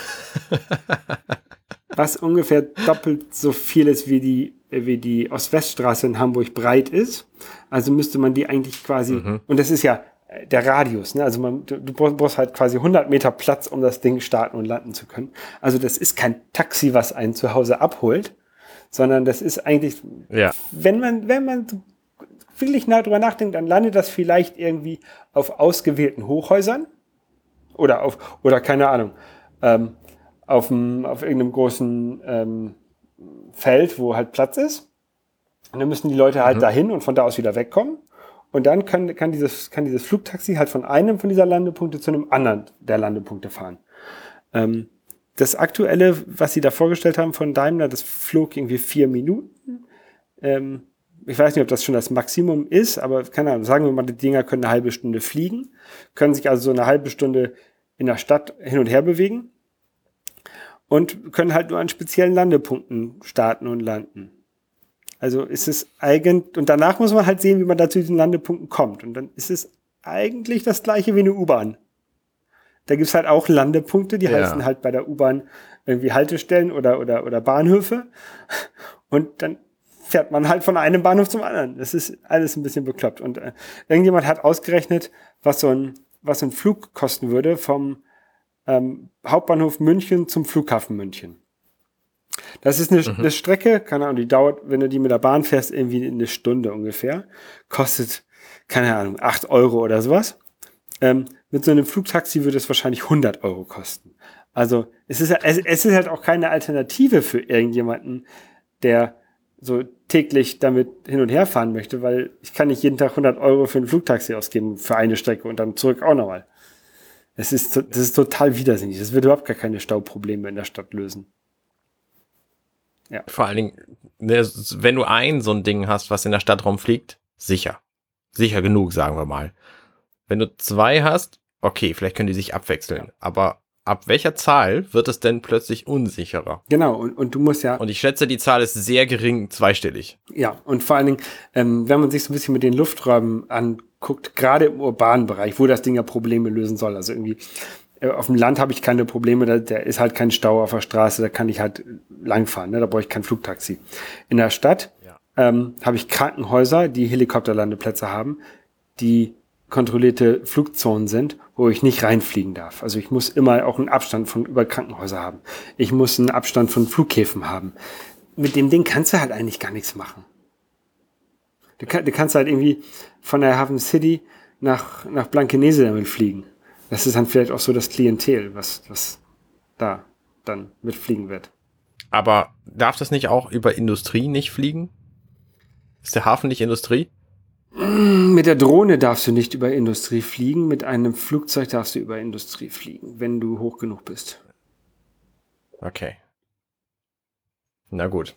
Was ungefähr doppelt so viel ist, wie die, wie die Ost-West-Straße in Hamburg breit ist. Also müsste man die eigentlich quasi, Mhm. und das ist ja der Radius, ne? Also man, du, du brauchst halt quasi hundert Meter Platz, um das Ding starten und landen zu können. Also das ist kein Taxi, was einen zu Hause abholt, sondern das ist eigentlich, Ja. wenn man, wenn man wirklich nah drüber nachdenkt, dann landet das vielleicht irgendwie auf ausgewählten Hochhäusern oder auf, oder keine Ahnung, ähm, auf, dem, auf irgendeinem großen ähm, Feld, wo halt Platz ist. Und dann müssen die Leute halt Mhm. dahin und von da aus wieder wegkommen. Und dann kann, kann, dieses, kann dieses Flugtaxi halt von einem von dieser Landepunkte zu einem anderen der Landepunkte fahren. Ähm, das aktuelle, was sie da vorgestellt haben von Daimler, das flog irgendwie vier Minuten. Ähm, ich weiß nicht, ob das schon das Maximum ist, aber keine Ahnung, sagen wir mal, die Dinger können eine halbe Stunde fliegen, können sich also so eine halbe Stunde in der Stadt hin und her bewegen und können halt nur an speziellen Landepunkten starten und landen. Also ist es eigentlich, und danach muss man halt sehen, wie man da zu diesen Landepunkten kommt. Und dann ist es eigentlich das gleiche wie eine U-Bahn. Da gibt's halt auch Landepunkte, die Ja. heißen halt bei der U-Bahn irgendwie Haltestellen oder, oder, oder Bahnhöfe. Und dann fährt man halt von einem Bahnhof zum anderen. Das ist alles ein bisschen bekloppt. Und äh, irgendjemand hat ausgerechnet, was so ein, was so ein Flug kosten würde vom ähm, Hauptbahnhof München zum Flughafen München. Das ist eine, Mhm. eine Strecke, keine Ahnung, die dauert, wenn du die mit der Bahn fährst, irgendwie eine Stunde ungefähr. Kostet, keine Ahnung, acht Euro oder sowas. Ähm, mit so einem Flugtaxi würde es wahrscheinlich hundert Euro kosten. Also es ist, es, es ist halt auch keine Alternative für irgendjemanden, der so täglich damit hin und her fahren möchte, weil ich kann nicht jeden Tag hundert Euro für ein Flugtaxi ausgeben für eine Strecke und dann zurück auch nochmal. Es ist, to- das ist total widersinnig. Das wird überhaupt gar keine Stauprobleme in der Stadt lösen. Vor allen Dingen, ne, wenn du ein so ein Ding hast, was in der Stadt rumfliegt, sicher. Sicher genug, sagen wir mal. Wenn du zwei hast, okay, vielleicht können die sich abwechseln. Aber ab welcher Zahl wird es denn plötzlich unsicherer? Genau, und, und du musst ja, Und ich schätze, die Zahl ist sehr gering, zweistellig. ja, und vor allen Dingen, ähm, wenn man sich so ein bisschen mit den Lufträumen anguckt, gerade im urbanen Bereich, wo das Ding ja Probleme lösen soll, also irgendwie äh, auf dem Land habe ich keine Probleme, da, da ist halt kein Stau auf der Straße, da kann ich halt langfahren, ne? Da brauche ich kein Flugtaxi. In der Stadt Ja. ähm, habe ich Krankenhäuser, die Helikopterlandeplätze haben, die kontrollierte Flugzonen sind, wo ich nicht reinfliegen darf. Also ich muss immer auch einen Abstand von über Krankenhäuser haben. Ich muss einen Abstand von Flughäfen haben. Mit dem Ding kannst du halt eigentlich gar nichts machen. Du, kann, du kannst halt irgendwie von der Hafen City nach, nach Blankenese damit fliegen. Das ist dann vielleicht auch so das Klientel, was, was da dann mitfliegen wird. Aber darf das nicht auch über Industrie nicht fliegen? Ist der Hafen nicht Industrie? Mit der Drohne darfst du nicht über Industrie fliegen, mit einem Flugzeug darfst du über Industrie fliegen, wenn du hoch genug bist. Okay. Na gut.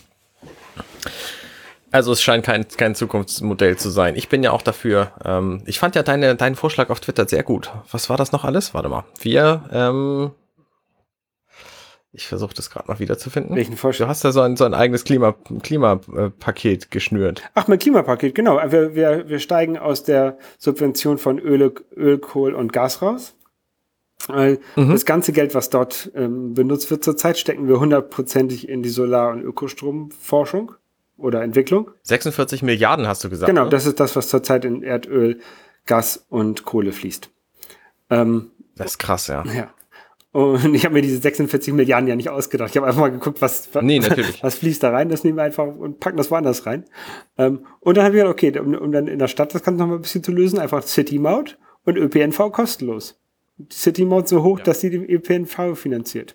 Also es scheint kein, kein Zukunftsmodell zu sein. Ich bin ja auch dafür, ähm, ich fand ja deine, deinen Vorschlag auf Twitter sehr gut. Was war das noch alles? Warte mal. Wir, ähm, ich versuche das gerade mal wiederzufinden. Welchen Vorschlag? Du hast ja so ein, so ein eigenes Klima, Klimapaket geschnürt. Ach, mein Klimapaket, genau. Wir, wir, wir steigen aus der Subvention von Öl, Öl, Kohl und Gas raus. Mhm. Das ganze Geld, was dort ähm, benutzt wird zurzeit, stecken wir hundertprozentig in die Solar- und Ökostromforschung oder Entwicklung. sechsundvierzig Milliarden hast du gesagt. Genau, ne? Das ist das, was zurzeit in Erdöl, Gas und Kohle fließt. Ähm, das ist krass, ja. Ja. Und ich habe mir diese sechsundvierzig Milliarden ja nicht ausgedacht. Ich habe einfach mal geguckt, was, nee, natürlich. was fließt da rein. Das nehmen wir einfach und packen das woanders rein. Ähm, und dann habe ich gedacht, okay, um, um dann in der Stadt das Ganze noch mal ein bisschen zu lösen, einfach City-Maut und Ö P N V kostenlos. Die City-Maut so hoch, ja. dass sie den Ö P N V finanziert.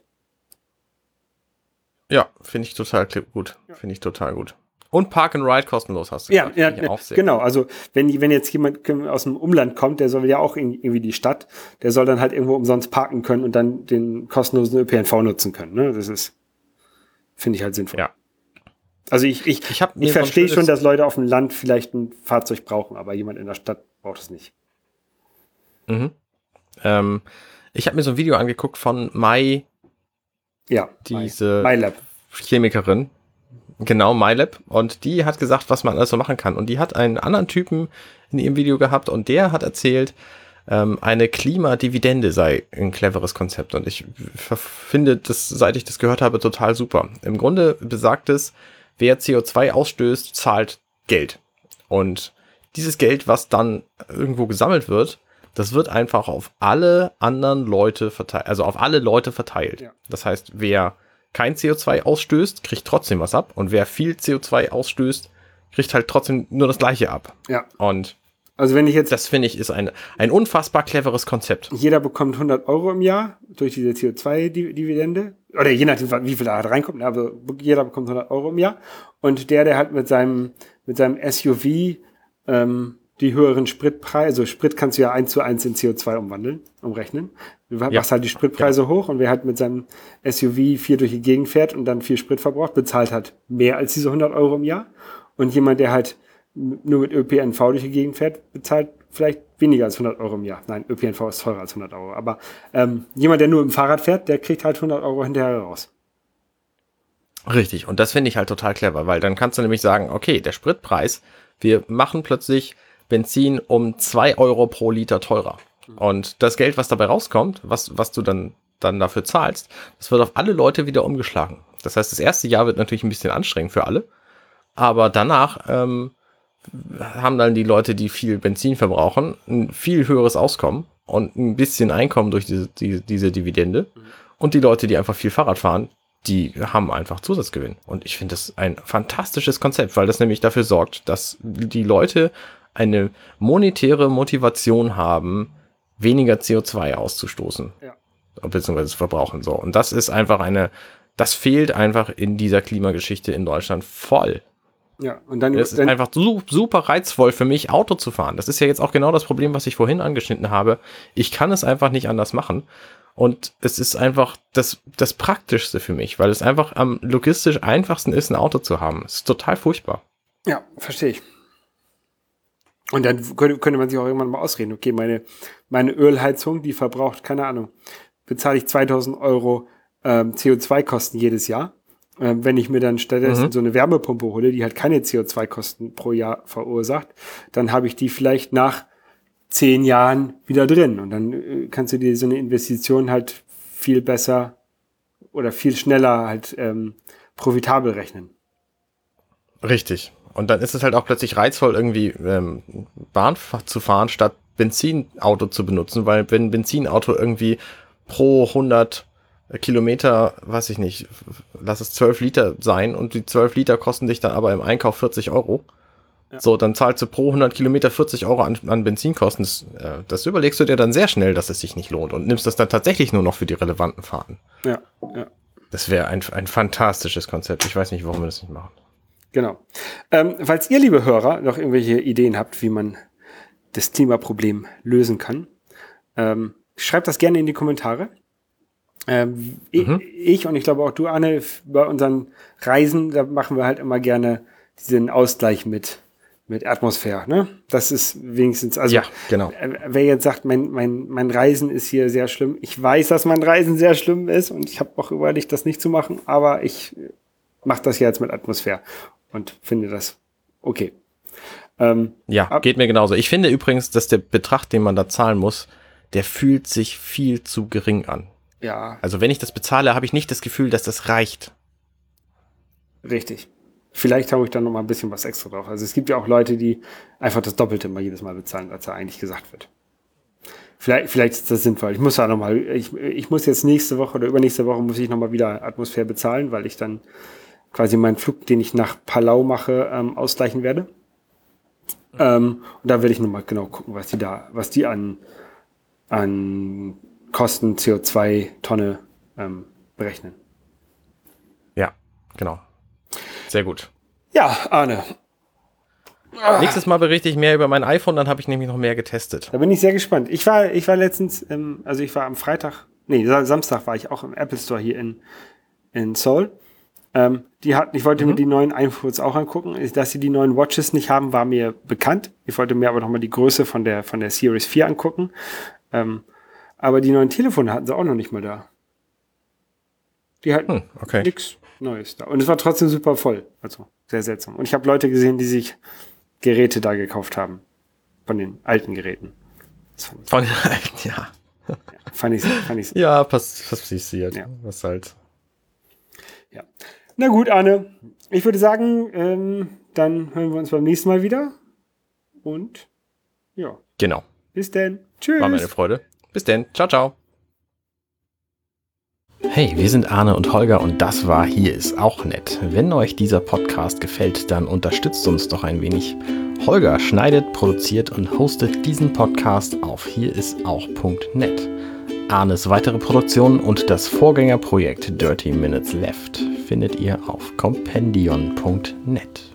Ja, finde ich total gut. Ja. Finde ich total gut. Und Park and Ride kostenlos hast du ja, gesagt. Ja, ja genau. Also wenn, wenn jetzt jemand aus dem Umland kommt, der soll ja auch in, irgendwie die Stadt, der soll dann halt irgendwo umsonst parken können und dann den kostenlosen Ö P N V nutzen können. Ne? Das ist, finde ich halt sinnvoll. Ja. Also ich, ich, ich, ich verstehe schon, dass Leute auf dem Land vielleicht ein Fahrzeug brauchen, aber jemand in der Stadt braucht es nicht. Mhm. Ähm, ich habe mir so ein Video angeguckt von Mai, ja, diese MyLab. Chemikerin. Genau, MyLab. Und die hat gesagt, was man alles so machen kann. Und die hat einen anderen Typen in ihrem Video gehabt und der hat erzählt, ähm, eine Klimadividende sei ein cleveres Konzept. Und ich finde das, seit ich das gehört habe, total super. Im Grunde besagt es, wer C O zwei ausstößt, zahlt Geld. Und dieses Geld, was dann irgendwo gesammelt wird, das wird einfach auf alle anderen Leute verteilt, also auf alle Leute verteilt. Ja. Das heißt, wer kein C O zwei ausstößt, kriegt trotzdem was ab. Und wer viel C O zwei ausstößt, kriegt halt trotzdem nur das Gleiche ab. Ja. Und also wenn ich jetzt das finde ich ist ein, ein unfassbar cleveres Konzept. Jeder bekommt hundert Euro im Jahr durch diese C O zwei Dividende. Oder je nachdem, wie viel da halt reinkommt. Aber jeder bekommt hundert Euro im Jahr. Und der, der halt mit seinem, mit seinem S U V ähm, die höheren Spritpreise, also Sprit kannst du ja eins zu eins in C O zwei umwandeln, umrechnen. Du machst ja. halt die Spritpreise ja. hoch und wer halt mit seinem S U V viel durch die Gegend fährt und dann viel Sprit verbraucht, bezahlt halt mehr als diese hundert Euro im Jahr. Und jemand, der halt nur mit Ö P N V durch die Gegend fährt, bezahlt vielleicht weniger als hundert Euro im Jahr. Nein, Ö P N V ist teurer als hundert Euro. Aber ähm, jemand, der nur im Fahrrad fährt, der kriegt halt hundert Euro hinterher raus. Richtig. Und das finde ich halt total clever, weil dann kannst du nämlich sagen, okay, der Spritpreis, wir machen plötzlich Benzin um zwei Euro pro Liter teurer. Und das Geld, was dabei rauskommt, was, was du dann, dann dafür zahlst, das wird auf alle Leute wieder umgeschlagen. Das heißt, das erste Jahr wird natürlich ein bisschen anstrengend für alle, aber danach ähm, haben dann die Leute, die viel Benzin verbrauchen, ein viel höheres Auskommen und ein bisschen Einkommen durch diese, die, diese Dividende. Und die Leute, die einfach viel Fahrrad fahren, die haben einfach Zusatzgewinn. Und ich finde das ein fantastisches Konzept, weil das nämlich dafür sorgt, dass die Leute eine monetäre Motivation haben, weniger C O zwei auszustoßen. Ja. Beziehungsweise zu verbrauchen. So. Und das ist einfach eine, das fehlt einfach in dieser Klimageschichte in Deutschland voll. Ja, und dann es ist dann einfach su- super reizvoll für mich, Auto zu fahren. Das ist ja jetzt auch genau das Problem, was ich vorhin angeschnitten habe. Ich kann es einfach nicht anders machen. Und es ist einfach das, das Praktischste für mich, weil es einfach am logistisch einfachsten ist, ein Auto zu haben. Es ist total furchtbar. Ja, verstehe ich. Und dann könnte, könnte man sich auch irgendwann mal ausreden, okay, meine, meine Ölheizung, die verbraucht, keine Ahnung, bezahle ich zweitausend Euro ähm, C O zwei Kosten jedes Jahr. Ähm, wenn ich mir dann stattdessen mhm. so eine Wärmepumpe hole, die halt keine C O zwei Kosten pro Jahr verursacht, dann habe ich die vielleicht nach zehn Jahren wieder drin. Und dann äh, kannst du dir so eine Investition halt viel besser oder viel schneller halt ähm, profitabel rechnen. Richtig. Und dann ist es halt auch plötzlich reizvoll, irgendwie ähm, Bahn zu fahren, statt Benzinauto zu benutzen, weil wenn ein Benzinauto irgendwie pro hundert Kilometer, weiß ich nicht, lass es zwölf Liter sein und die zwölf Liter kosten dich dann aber im Einkauf vierzig Euro. Ja. So, dann zahlst du pro hundert Kilometer vierzig Euro an, an Benzinkosten. Das, äh, das überlegst du dir dann sehr schnell, dass es sich nicht lohnt und nimmst das dann tatsächlich nur noch für die relevanten Fahrten. Ja, ja. Das wäre ein, ein fantastisches Konzept. Ich weiß nicht, warum wir das nicht machen. Genau. Ähm, falls ihr, liebe Hörer, noch irgendwelche Ideen habt, wie man das Klimaproblem lösen kann, ähm, schreibt das gerne in die Kommentare. Ähm, mhm. Ich und ich glaube auch du, Arne, bei unseren Reisen, da machen wir halt immer gerne diesen Ausgleich mit, mit Atmosphäre. Ne? Das ist wenigstens, also ja, genau. Wer jetzt sagt, mein, mein, mein Reisen ist hier sehr schlimm. Ich weiß, dass mein Reisen sehr schlimm ist und ich habe auch überlegt, das nicht zu machen, aber ich mache das jetzt mit Atmosphäre und finde das okay. Ähm, ja, ab- geht mir genauso. Ich finde übrigens, dass der Betrag, den man da zahlen muss, der fühlt sich viel zu gering an. Ja. Also wenn ich das bezahle, habe ich nicht das Gefühl, dass das reicht. Richtig. Vielleicht habe ich dann noch mal ein bisschen was extra drauf. Also es gibt ja auch Leute, die einfach das Doppelte mal jedes Mal bezahlen, als da eigentlich gesagt wird. Vielleicht, vielleicht ist das sinnvoll. Ich muss da noch mal, ich, ich muss jetzt nächste Woche oder übernächste Woche muss ich noch mal wieder Atmosphäre bezahlen, weil ich dann quasi meinen Flug, den ich nach Palau mache, ähm, ausgleichen werde. Ähm, und da werde ich noch mal genau gucken, was die da, was die an an Kosten C O zwei Tonne ähm, berechnen. Ja, genau. Sehr gut. Ja, Arne. Ah. Nächstes Mal berichte ich mehr über mein iPhone, dann habe ich nämlich noch mehr getestet. Da bin ich sehr gespannt. Ich war, ich war letztens, ähm, also ich war am Freitag, nee, Samstag war ich auch im Apple Store hier in, in Seoul. Ähm, die hatten, ich wollte mhm. mir die neuen iPhones auch angucken. Dass sie die neuen Watches nicht haben, war mir bekannt. Ich wollte mir aber noch mal die Größe von der, von der Series vier angucken. Ähm, aber die neuen Telefone hatten sie auch noch nicht mal da. Die hatten hm, okay. nichts Neues da. Und es war trotzdem super voll. Also sehr seltsam. Und ich habe Leute gesehen, die sich Geräte da gekauft haben. Von den alten Geräten. Von den alten, ja. ja fand ich, fand ich ja, pass, passiert. Ja. Was halt. Ja. Na gut, Arne. Ich würde sagen, ähm, dann hören wir uns beim nächsten Mal wieder. Und ja. Genau. Bis denn. Tschüss. War mir eine Freude. Bis denn. Ciao, ciao. Hey, wir sind Arne und Holger und das war Hier ist auch nett. Wenn euch dieser Podcast gefällt, dann unterstützt uns doch ein wenig. Holger schneidet, produziert und hostet diesen Podcast auf hierisauch punkt net. Arnes weitere Produktionen und das Vorgängerprojekt Dirty Minutes Left findet ihr auf compendion punkt net.